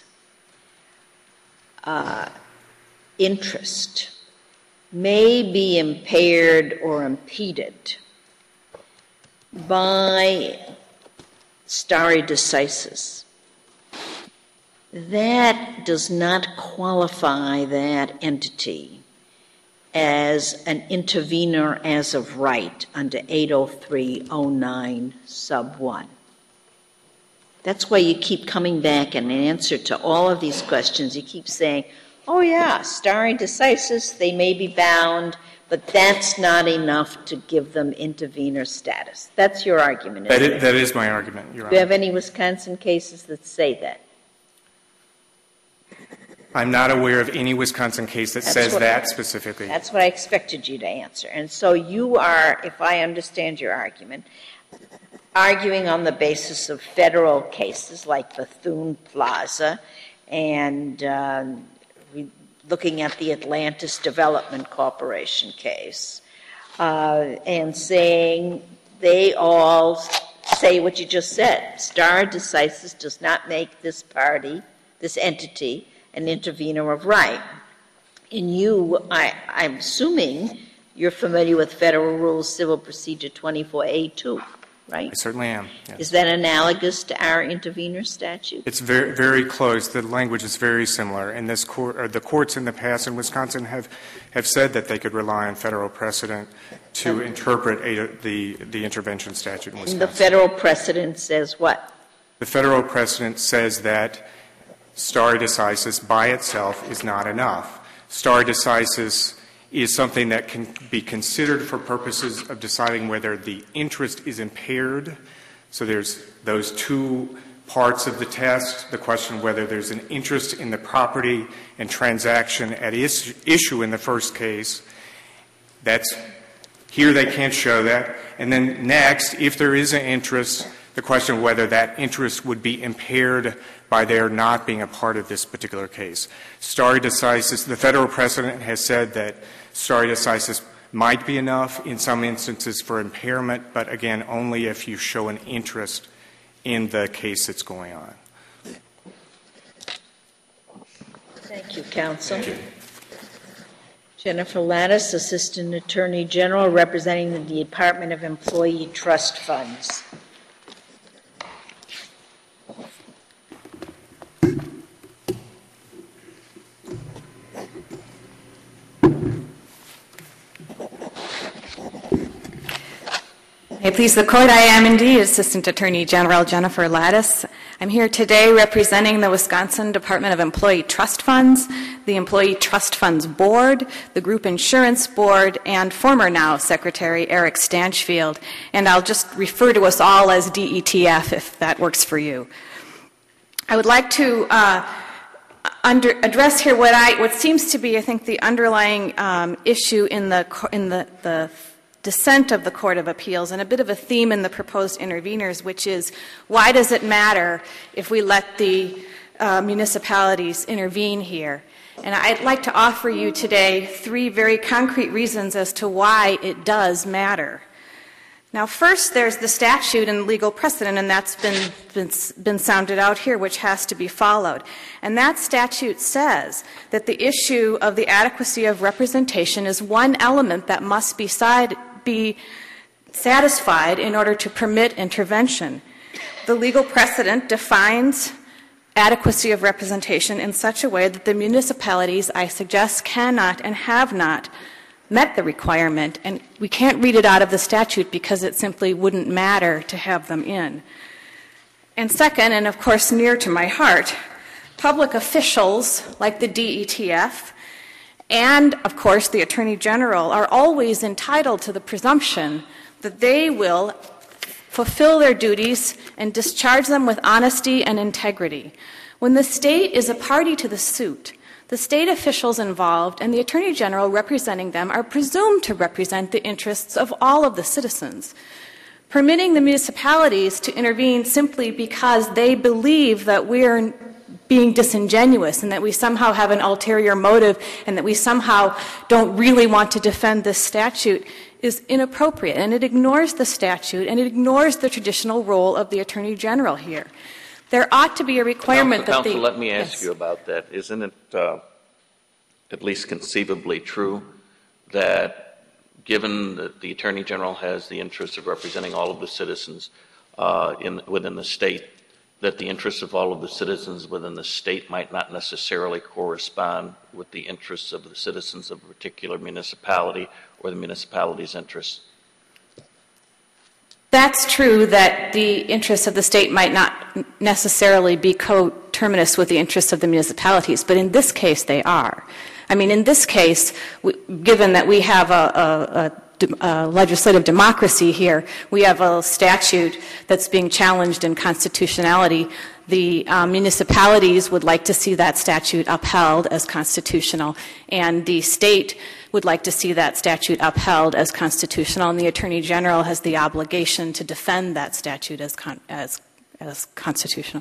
uh, interest may be impaired or impeded by stare decisis, that does not qualify that entity as an intervener as of right under eight oh three oh nine sub one. That's why you keep coming back and in answer to all of these questions, you keep saying, oh yeah, stare decisis, they may be bound, but that's not enough to give them intervener status. That's your argument, isn't That it? is, that is my argument, Your Honor. Do you have any Wisconsin cases that say that? I'm not aware of any Wisconsin case that That's says what- that specifically. That's what I expected you to answer. And so you are, if I understand your argument, arguing on the basis of federal cases like Bethune Plaza and um, we, looking at the Atlantis Development Corporation case uh, and saying they all say what you just said. Stare decisis does not make this party, this entity, an intervener of right. And you, I, I'm assuming you're familiar with Federal Rules Civil Procedure twenty-four A two, right? I certainly am. Yes. Is that analogous to our intervener statute? It's very, very close. The language is very similar. And this court, or the courts in the past in Wisconsin have, have said that they could rely on federal precedent to interpret a, the, the intervention statute in Wisconsin. And the federal precedent says what? The federal precedent says that stare decisis by itself is not enough. Stare decisis is something that can be considered for purposes of deciding whether the interest is impaired. So there's those two parts of the test, the question whether there's an interest in the property and transaction at is, issue in the first case. That's Here they can't show that. And then next, if there is an interest, the question of whether that interest would be impaired by their not being a part of this particular case. Stare decisis, the federal precedent has said that stare decisis might be enough in some instances for impairment, but again, only if you show an interest in the case that's going on. Thank you, counsel. Thank you. Jennifer Lattis, Assistant Attorney General, representing the Department of Employee Trust Funds. May it please the Court, I am indeed Assistant Attorney General Jennifer Lattis. I'm here today representing the Wisconsin Department of Employee Trust Funds, the Employee Trust Funds Board, the Group Insurance Board, and former now Secretary Eric Stanchfield. And I'll just refer to us all as D E T F if that works for you. I would like to uh, under, address here what I what seems to be, I think, the underlying um, issue in the in the, the dissent of the Court of Appeals, and a bit of a theme in the proposed interveners, which is, why does it matter if we let the uh, municipalities intervene here? And I'd like to offer you today three very concrete reasons as to why it does matter. Now, first, there's the statute and legal precedent, and that's been, been, been sounded out here, which has to be followed. And that statute says that the issue of the adequacy of representation is one element that must be, side, be satisfied in order to permit intervention. The legal precedent defines adequacy of representation in such a way that the municipalities, I suggest, cannot and have not met the requirement, and we can't read it out of the statute because it simply wouldn't matter to have them in. And second, and of course near to my heart, public officials like the D E T F and, of course, the Attorney General are always entitled to the presumption that they will fulfill their duties and discharge them with honesty and integrity. When the state is a party to the suit, the state officials involved and the Attorney General representing them are presumed to represent the interests of all of the citizens. Permitting the municipalities to intervene simply because they believe that we're being disingenuous and that we somehow have an ulterior motive and that we somehow don't really want to defend this statute is inappropriate, and it ignores the statute and it ignores the traditional role of the Attorney General here. There ought to be a requirement Counsel, that the... Counsel, let me ask yes. you about that. Isn't it uh, at least conceivably true that given that the Attorney General has the interest of representing all of the citizens uh, in, within the state, that the interests of all of the citizens within the state might not necessarily correspond with the interests of the citizens of a particular municipality or the municipality's interests? That's true that the interests of the state might not necessarily be coterminous with the interests of the municipalities, but in this case they are. I mean, in this case, we, given that we have a, a, a Uh, legislative democracy here, we have a statute that's being challenged in constitutionality. The uh, municipalities would like to see that statute upheld as constitutional, and the state would like to see that statute upheld as constitutional, and the Attorney General has the obligation to defend that statute as con- as, as constitutional.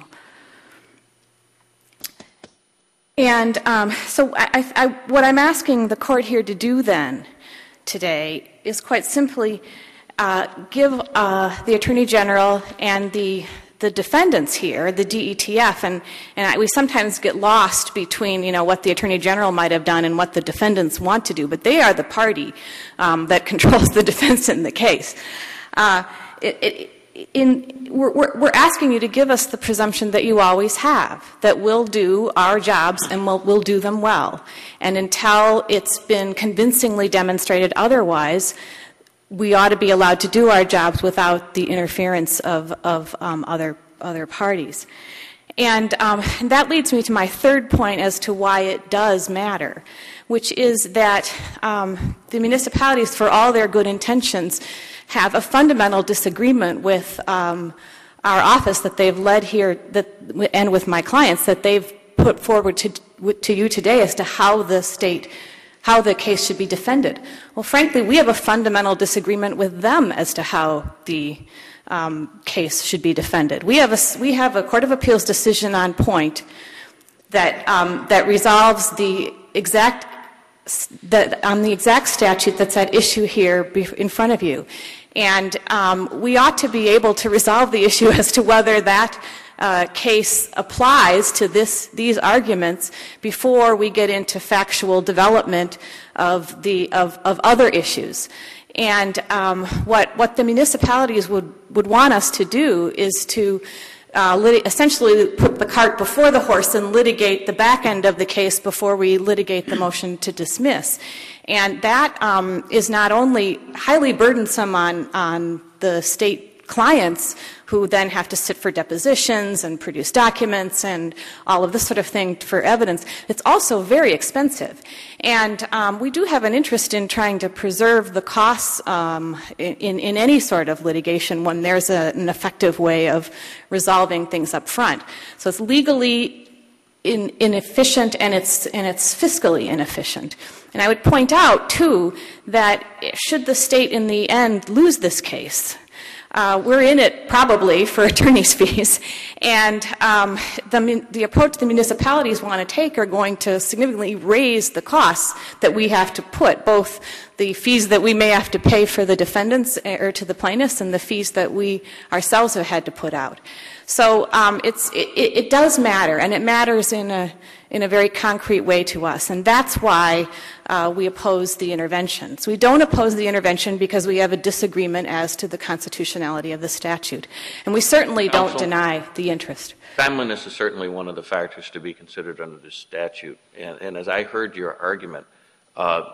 And um, so I, I, what I'm asking the Court here to do then today is quite simply uh, give uh, the Attorney General and the the defendants here, the D E T F, and, and I, we sometimes get lost between, you know, what the Attorney General might have done and what the defendants want to do, but they are the party um, that controls the defense in the case. Uh, it, it, in, we're, we're asking you to give us the presumption that you always have, that we'll do our jobs and we'll, we'll do them well. And until it's been convincingly demonstrated otherwise, we ought to be allowed to do our jobs without the interference of, of um, other, other parties. And um, that leads me to my third point as to why it does matter, which is that um, the municipalities, for all their good intentions, have a fundamental disagreement with um, our office that they've led here, that, and with my clients, that they've put forward to, to you today as to how the state, how the case should be defended. Well, frankly, we have a fundamental disagreement with them as to how the um, case should be defended. We have a, we have a Court of Appeals decision on point that, um, that resolves the exact, that, on the exact statute that's at issue here in front of you. And um, we ought to be able to resolve the issue as to whether that uh, case applies to this, these arguments before we get into factual development of, the, of, of other issues. And um, what, what the municipalities would, would want us to do is to uh, lit- essentially put the cart before the horse and litigate the back end of the case before we litigate the motion to dismiss. And that um, is not only highly burdensome on, on the state clients who then have to sit for depositions and produce documents and all of this sort of thing for evidence, it's also very expensive. And um, we do have an interest in trying to preserve the costs um, in, in any sort of litigation when there's a, an effective way of resolving things up front. So it's legally in, inefficient and it's, and it's fiscally inefficient. And I would point out, too, that should the state in the end lose this case, uh, we're in it probably for attorney's fees, and um, the, the approach the municipalities want to take are going to significantly raise the costs that we have to put, both the fees that we may have to pay for the defendants or to the plaintiffs and the fees that we ourselves have had to put out. So um, it's, it, it does matter, and it matters in a, in a very concrete way to us. And that's why uh, we oppose the intervention. So we don't oppose the intervention because we have a disagreement as to the constitutionality of the statute. And we certainly don't Counsel, deny the interest. Timeliness is certainly one of the factors to be considered under this statute. And, and as I heard your argument, uh,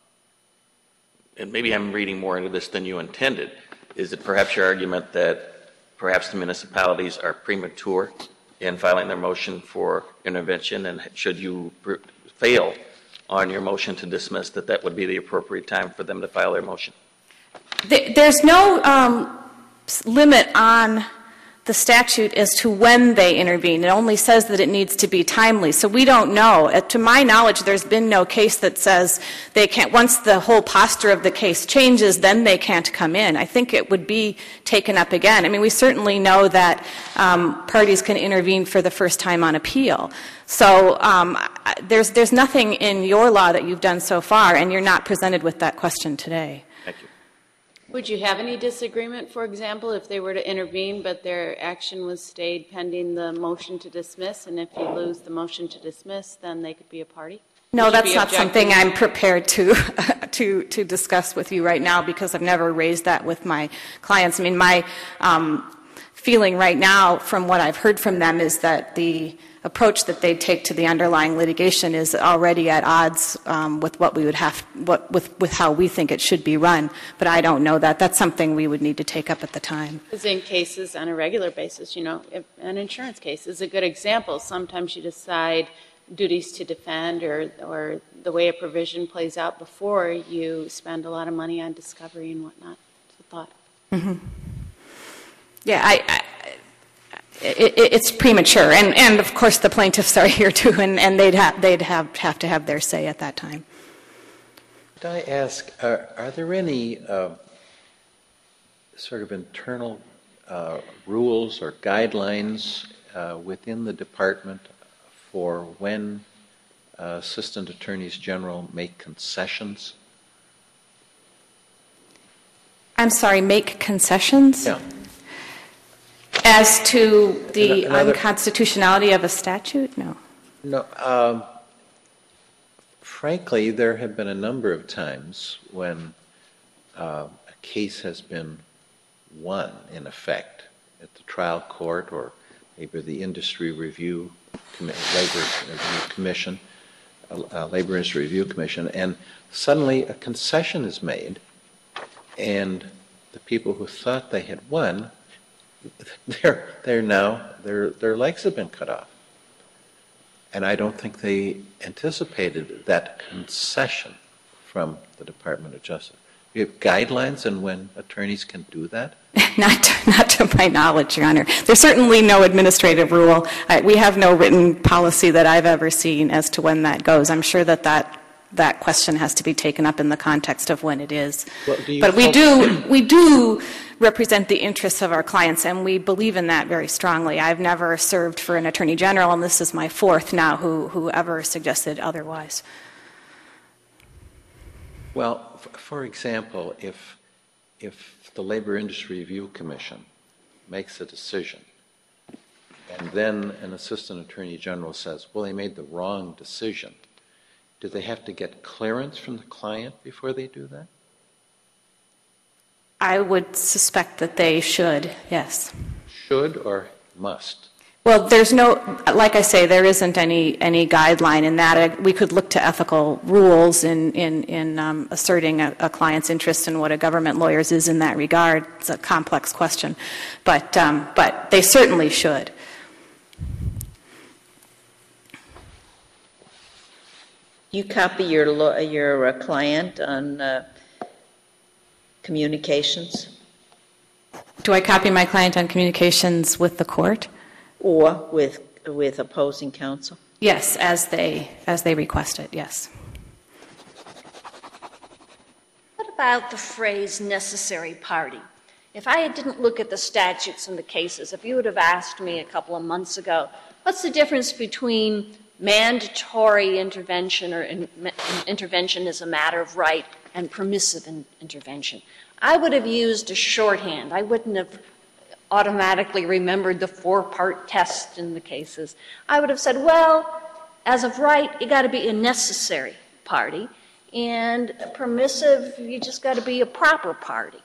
and maybe I'm reading more into this than you intended, is it perhaps your argument that perhaps the municipalities are premature in filing their motion for intervention, and should you pr- fail on your motion to dismiss, that that would be the appropriate time for them to file their motion? There's no um, limit on the statute as to when they intervene. It only says that it needs to be timely. So we don't know. Uh, to my knowledge, there's been no case that says they can't, once the whole posture of the case changes, then they can't come in. I think it would be taken up again. I mean, we certainly know that um, parties can intervene for the first time on appeal. So um, there's, there's nothing in your law that you've done so far, and you're not presented with that question today. Thank you. Would you have any disagreement, for example, if they were to intervene but their action was stayed pending the motion to dismiss, and if you lose the motion to dismiss, then they could be a party? No, that's not something I'm prepared to, to, to discuss with you right now, because I've never raised that with my clients. I mean, my um, feeling right now from what I've heard from them is that the approach that they take to the underlying litigation is already at odds um, with what we would have, what, with, with how we think it should be run. But I don't know that. That's something we would need to take up at the time. Because in cases on a regular basis, you know, if an insurance case is a good example. Sometimes you decide duties to defend, or, or the way a provision plays out before you spend a lot of money on discovery and whatnot. It's a thought. Mm-hmm. Yeah, I, I It, it, it's premature, and, and of course the plaintiffs are here too, and, and they'd have they'd have have to have their say at that time. Could I ask, are, are there any uh, sort of internal uh, rules or guidelines uh, within the department for when uh, assistant attorneys general make concessions? I'm sorry, make concessions? Yeah. As to the Another, unconstitutionality of a statute? No. No. Um, frankly, there have been a number of times when uh, a case has been won, in effect, at the trial court or maybe the industry review, labor review commission, uh, labor industry review commission, and suddenly a concession is made, and the people who thought they had won, they're they're now their their legs have been cut off, and I don't think they anticipated that concession from the Department of Justice. You have guidelines on when attorneys can do that? Not to, not to my knowledge, Your Honor. There's certainly no administrative rule. I, we have no written policy that I've ever seen as to when that goes. I'm sure that that that question has to be taken up in the context of when it is. Well, do you but we hope- do, we do represent the interests of our clients, and we believe in that very strongly. I've never served for an attorney general, and this is my fourth now who, who ever suggested otherwise. Well, f- for example, if, if the Labor Industry Review Commission makes a decision, and then an assistant attorney general says, well, they made the wrong decision, do they have to get clearance from the client before they do that? I would suspect that they should, yes. Should or must? Well, there's no, like I say, there isn't any, any guideline in that. We could look to ethical rules in, in, in um, asserting a, a client's interest in what a government lawyer's is in that regard. It's a complex question. But, um, but they certainly should. You copy your, law, your uh, client on uh, communications? Do I copy my client on communications with the court? Or with with opposing counsel? Yes, as they as they request it, yes. What about the phrase necessary party? If I didn't look at the statutes and the cases, if you would have asked me a couple of months ago, what's the difference between mandatory intervention or in, intervention as a matter of right and permissive in, intervention? I would have used a shorthand. I wouldn't have automatically remembered the four-part test in the cases. I would have said, well, as of right, you got to be a necessary party, and permissive, you just got to be a proper party.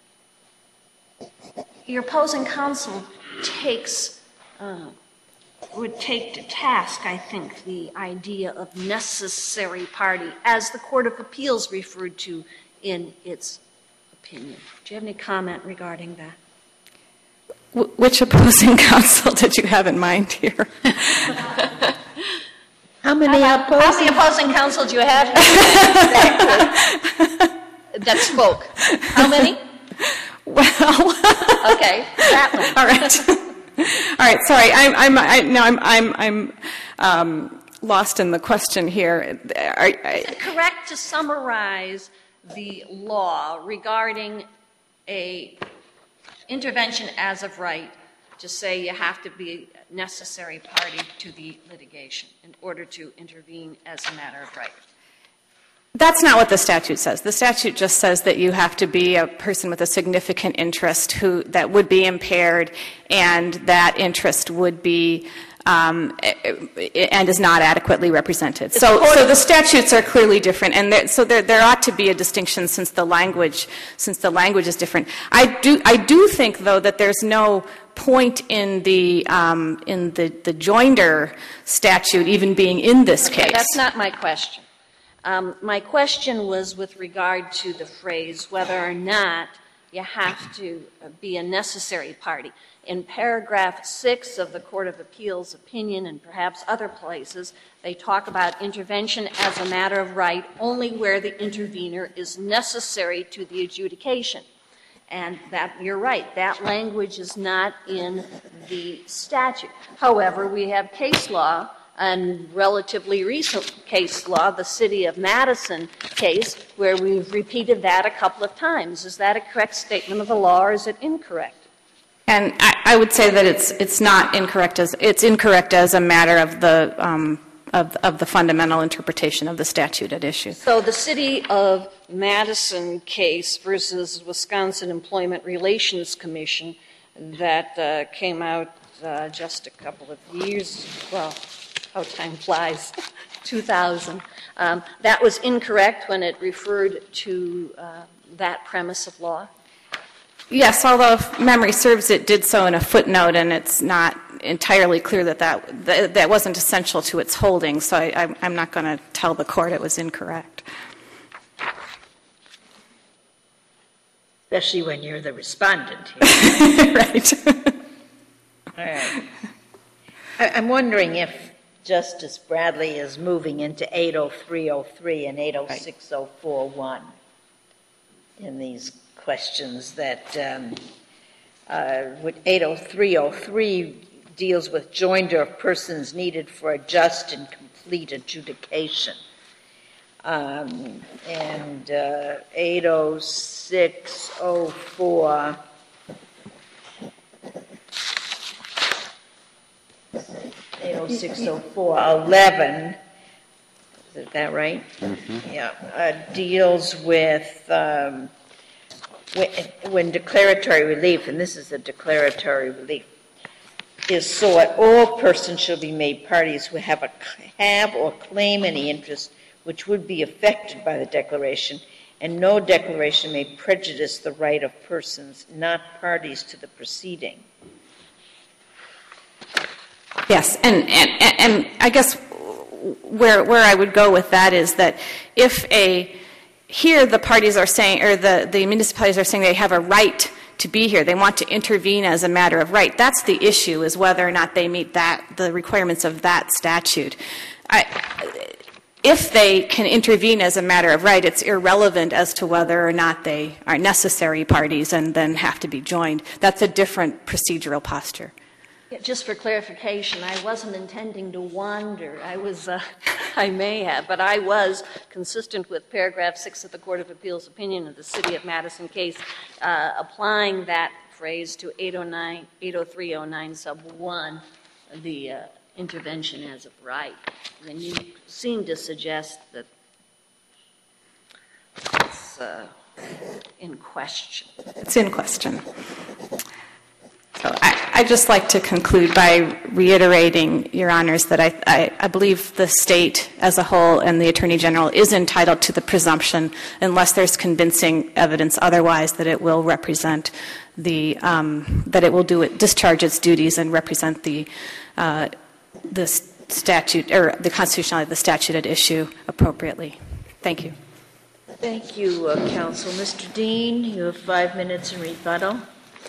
Your opposing counsel takes, uh, would take to task, I think, the idea of necessary party, as the Court of Appeals referred to in its opinion. Do you have any comment regarding that? Which opposing counsel did you have in mind here? How many How opposing? How many opposing counsel do you have? That spoke. How many? Well, okay, that one. All right. All right. Sorry, I'm. I'm. I, no, I'm. I'm. I'm um, lost in the question here. Are, Is it correct to summarize the law regarding a intervention as of right to say you have to be a necessary party to the litigation in order to intervene as a matter of right? That's not what the statute says. The statute just says that you have to be a person with a significant interest who that would be impaired, and that interest would be um, and is not adequately represented. So, so the statutes are clearly different, and there, so there, there ought to be a distinction since the language since the language is different. I do I do think though that there's no point in the um, in the the joinder statute even being in this Okay, case. that's not my question. Um, my question was with regard to the phrase whether or not you have to be a necessary party. In paragraph six of the Court of Appeals opinion, and perhaps other places, they talk about intervention as a matter of right only where the intervener is necessary to the adjudication. And that, you're right, that language is not in the statute. However, we have case law, and relatively recent case law, the City of Madison case, where we've repeated that a couple of times. Is that a correct statement of the law, or is it incorrect? And I, I would say that it's it's not incorrect as it's incorrect as a matter of the um, of, of the fundamental interpretation of the statute at issue. So the City of Madison case versus Wisconsin Employment Relations Commission that uh, came out uh, just a couple of years, well, how time flies, two thousand. Um, that was incorrect when it referred to uh, that premise of law? Yes, although if memory serves, it did so in a footnote, and it's not entirely clear that that, that, that wasn't essential to its holding, so I, I'm, I'm not going to tell the court it was incorrect. Especially when you're the respondent here. Right. All right. I, I'm wondering if Justice Bradley is moving into eight oh three oh three and eight oh six oh four one in these questions that um, uh, eight oh three oh three deals with joinder of persons needed for a just and complete adjudication. Um, and uh, eight oh six oh four. eight oh six oh four eleven, is that right? Mm-hmm. Yeah, uh, deals with um, when, when declaratory relief, and this is a declaratory relief, is sought, all persons shall be made parties who have a have or claim any interest which would be affected by the declaration, and no declaration may prejudice the right of persons not parties to the proceeding. Yes, and, and, and I guess where, where I would go with that is that if a, here the parties are saying, or the, the municipalities are saying they have a right to be here, they want to intervene as a matter of right, that's the issue, is whether or not they meet that, the requirements of that statute. I, if they can intervene as a matter of right, it's irrelevant as to whether or not they are necessary parties and then have to be joined. That's a different procedural posture. Yeah, just for clarification, I wasn't intending to wander. I was, uh, I may have, but I was consistent with paragraph six of the Court of Appeals opinion of the City of Madison case, uh, applying that phrase to eight oh nine, eight oh three oh nine sub one, the uh, intervention as of right. And you seem to suggest that it's uh, in question. It's in question. So I, I'd just like to conclude by reiterating, Your Honors, that I, I, I believe the state as a whole and the Attorney General is entitled to the presumption, unless there's convincing evidence otherwise, that it will represent the, um, that it will do it, discharge its duties and represent the, uh, the statute, or the constitutionality of the statute at issue appropriately. Thank you. Thank you, uh, Counsel. Mister Dean, you have five minutes in rebuttal.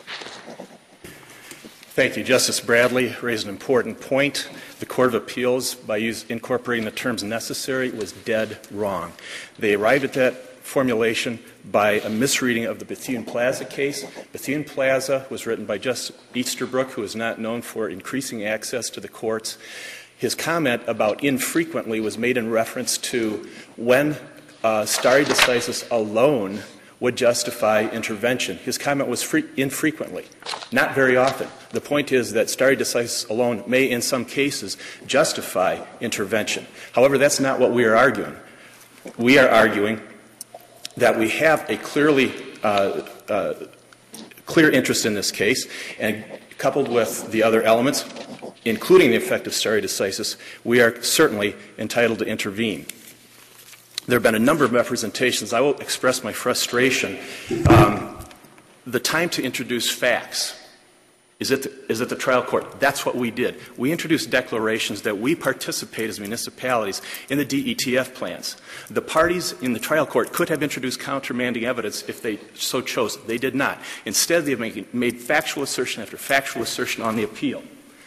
Thank you. Justice Bradley raised an important point. The Court of Appeals, by use, incorporating the terms necessary, was dead wrong. They arrived at that formulation by a misreading of the Bethune Plaza case. Bethune Plaza was written by Justice Easterbrook, who is not known for increasing access to the courts. His comment about infrequently was made in reference to when uh, stare decisis alone would justify intervention. His comment was free, infrequently, not very often. The point is that stare decisis alone may, in some cases, justify intervention. However, that's not what we are arguing. We are arguing that we have a clearly uh, uh, clear interest in this case, and coupled with the other elements, including the effect of stare decisis, we are certainly entitled to intervene. There have been a number of representations. I will express my frustration. Um, the time to introduce facts is at, the, is at the trial court. That's what we did. We introduced declarations that we participate as municipalities in the D E T F plans. The parties in the trial court could have introduced countermanding evidence if they so chose. They did not. Instead, they made, made factual assertion after factual assertion on the appeal.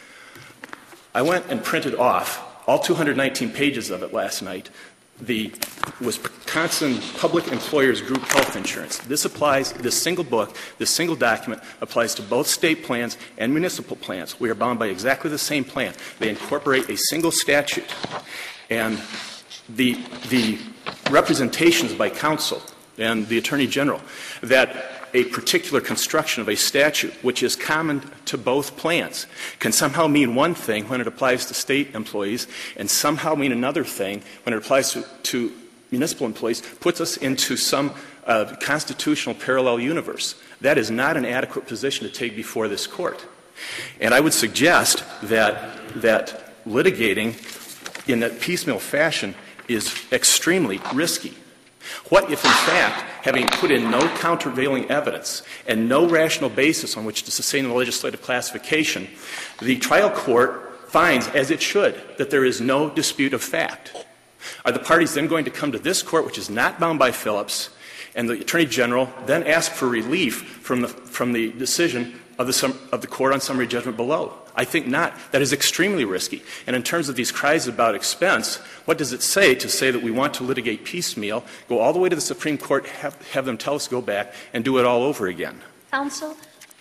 I went and printed off all two hundred nineteen pages of it last night. The Wisconsin Public Employers Group Health Insurance. This applies, this single book, this single document applies to both state plans and municipal plans. We are bound by exactly the same plan. They incorporate a single statute. And the, the representations by counsel and the Attorney General that a particular construction of a statute, which is common to both plans, can somehow mean one thing when it applies to state employees and somehow mean another thing when it applies to, to municipal employees, puts us into some uh, constitutional parallel universe. That is not an adequate position to take before this court. And I would suggest that, that litigating in that piecemeal fashion is extremely risky. What if, in fact, having put in no countervailing evidence and no rational basis on which to sustain the legislative classification, the trial court finds, as it should, that there is no dispute of fact? Are the parties then going to come to this court, which is not bound by Phillips, and the Attorney General then ask for relief from the, from the decision of the, of the court on summary judgment below? I think not. That is extremely risky. And in terms of these cries about expense, what does it say to say that we want to litigate piecemeal, go all the way to the Supreme Court, have, have them tell us to go back, and do it all over again? Counsel,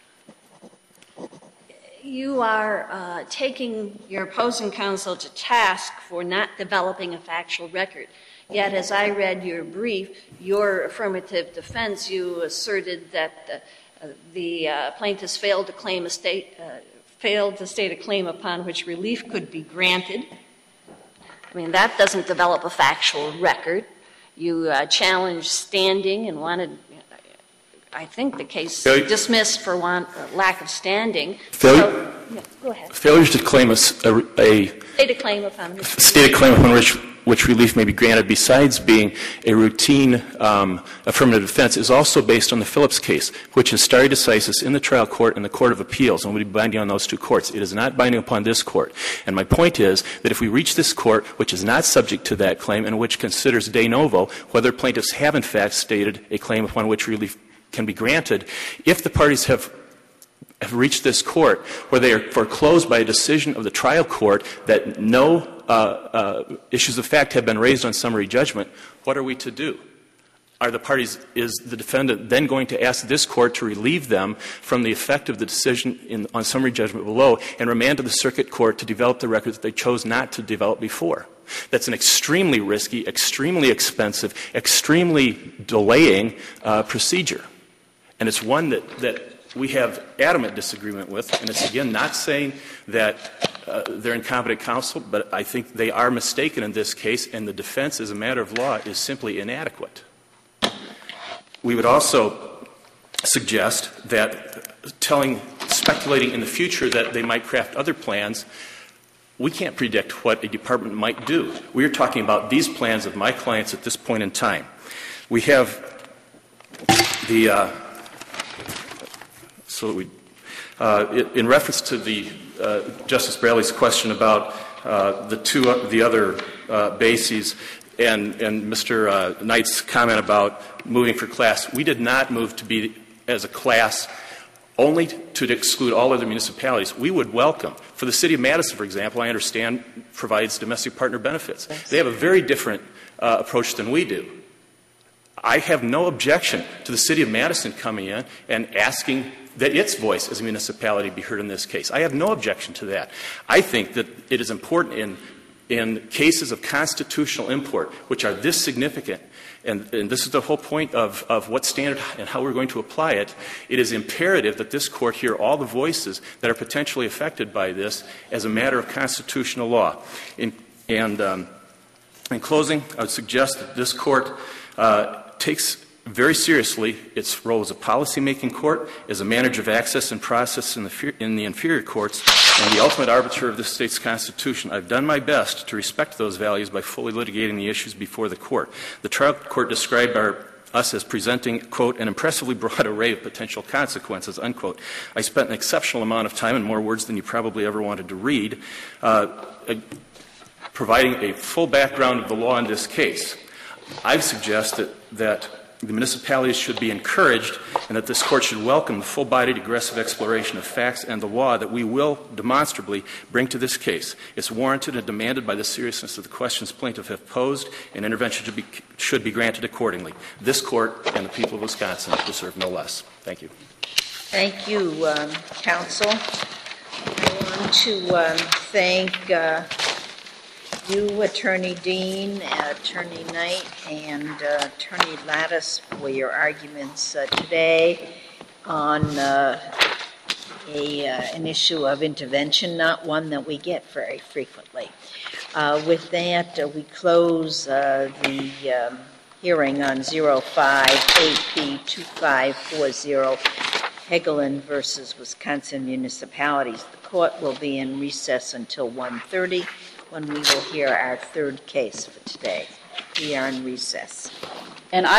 you are uh, taking your opposing counsel to task for not developing a factual record. Yet, as I read your brief, your affirmative defense, you asserted that uh, the uh, plaintiffs failed to claim a state, uh, failed to state a claim upon which relief could be granted. I mean, that doesn't develop a factual record. You uh, challenged standing and wanted, I think, the case Failure. dismissed for want, uh, lack of standing. Failure, So, yeah, go ahead. failure to claim a, a, State a claim upon which state a claim upon which, which relief may be granted, besides being a routine um, affirmative defense, is also based on the Phillips case, which is stare decisis in the trial court and the Court of Appeals, and will be binding on those two courts. It is not binding upon this court. And my point is that if we reach this court, which is not subject to that claim and which considers de novo whether plaintiffs have in fact stated a claim upon which relief can be granted, if the parties have have reached this court where they are foreclosed by a decision of the trial court that no uh, uh, issues of fact have been raised on summary judgment, what are we to do? Are the parties, is the defendant then going to ask this court to relieve them from the effect of the decision in, on summary judgment below and remand to the circuit court to develop the records that they chose not to develop before? That's an extremely risky, extremely expensive, extremely delaying uh, procedure. And it's one that, that we have adamant disagreement with, and it's, again, not saying that uh, they're incompetent counsel, but I think they are mistaken in this case, and the defense as a matter of law is simply inadequate. We would also suggest that telling, speculating in the future that they might craft other plans, we can't predict what a department might do. We are talking about these plans of my clients at this point in time. We have the uh, So we, uh, in reference to the uh, Justice Braley's question about uh, the two, uh, the other uh, bases, and, and Mister Uh, Knight's comment about moving for class, we did not move to be as a class only to exclude all other municipalities. We would welcome, for the city of Madison, for example, I understand provides domestic partner benefits. They have a very different uh, approach than we do. I have no objection to the city of Madison coming in and asking that its voice as a municipality be heard in this case. I have no objection to that. I think that it is important in, in cases of constitutional import, which are this significant, and, and this is the whole point of, of what standard and how we're going to apply it, it is imperative that this court hear all the voices that are potentially affected by this as a matter of constitutional law. In, and um, in closing, I would suggest that this court uh, takes very seriously its role as a policymaking court, as a manager of access and process in the, in the inferior courts, and the ultimate arbiter of this state's constitution. I've done my best to respect those values by fully litigating the issues before the court. The trial court described our, us as presenting, quote, an impressively broad array of potential consequences, unquote. I spent an exceptional amount of time, and more words than you probably ever wanted to read, uh, uh, providing a full background of the law in this case. I've suggested that the municipalities should be encouraged and that this court should welcome the full-bodied, aggressive exploration of facts and the law that we will demonstrably bring to this case. It's warranted and demanded by the seriousness of the questions plaintiffs have posed, and intervention should be, should be granted accordingly. This court and the people of Wisconsin deserve no less. Thank you. Thank you, um, counsel. I want to um, thank uh, you, Attorney Dean, Attorney Knight, and uh, Attorney Lattice for your arguments uh, today on uh, a, uh, an issue of intervention, not one that we get very frequently. Uh, with that, uh, we close uh, the um, hearing on zero five A P two five four zero, Hegelin versus Wisconsin Municipalities. The court will be in recess until one thirty. When we will hear our third case for today. We are in recess. And I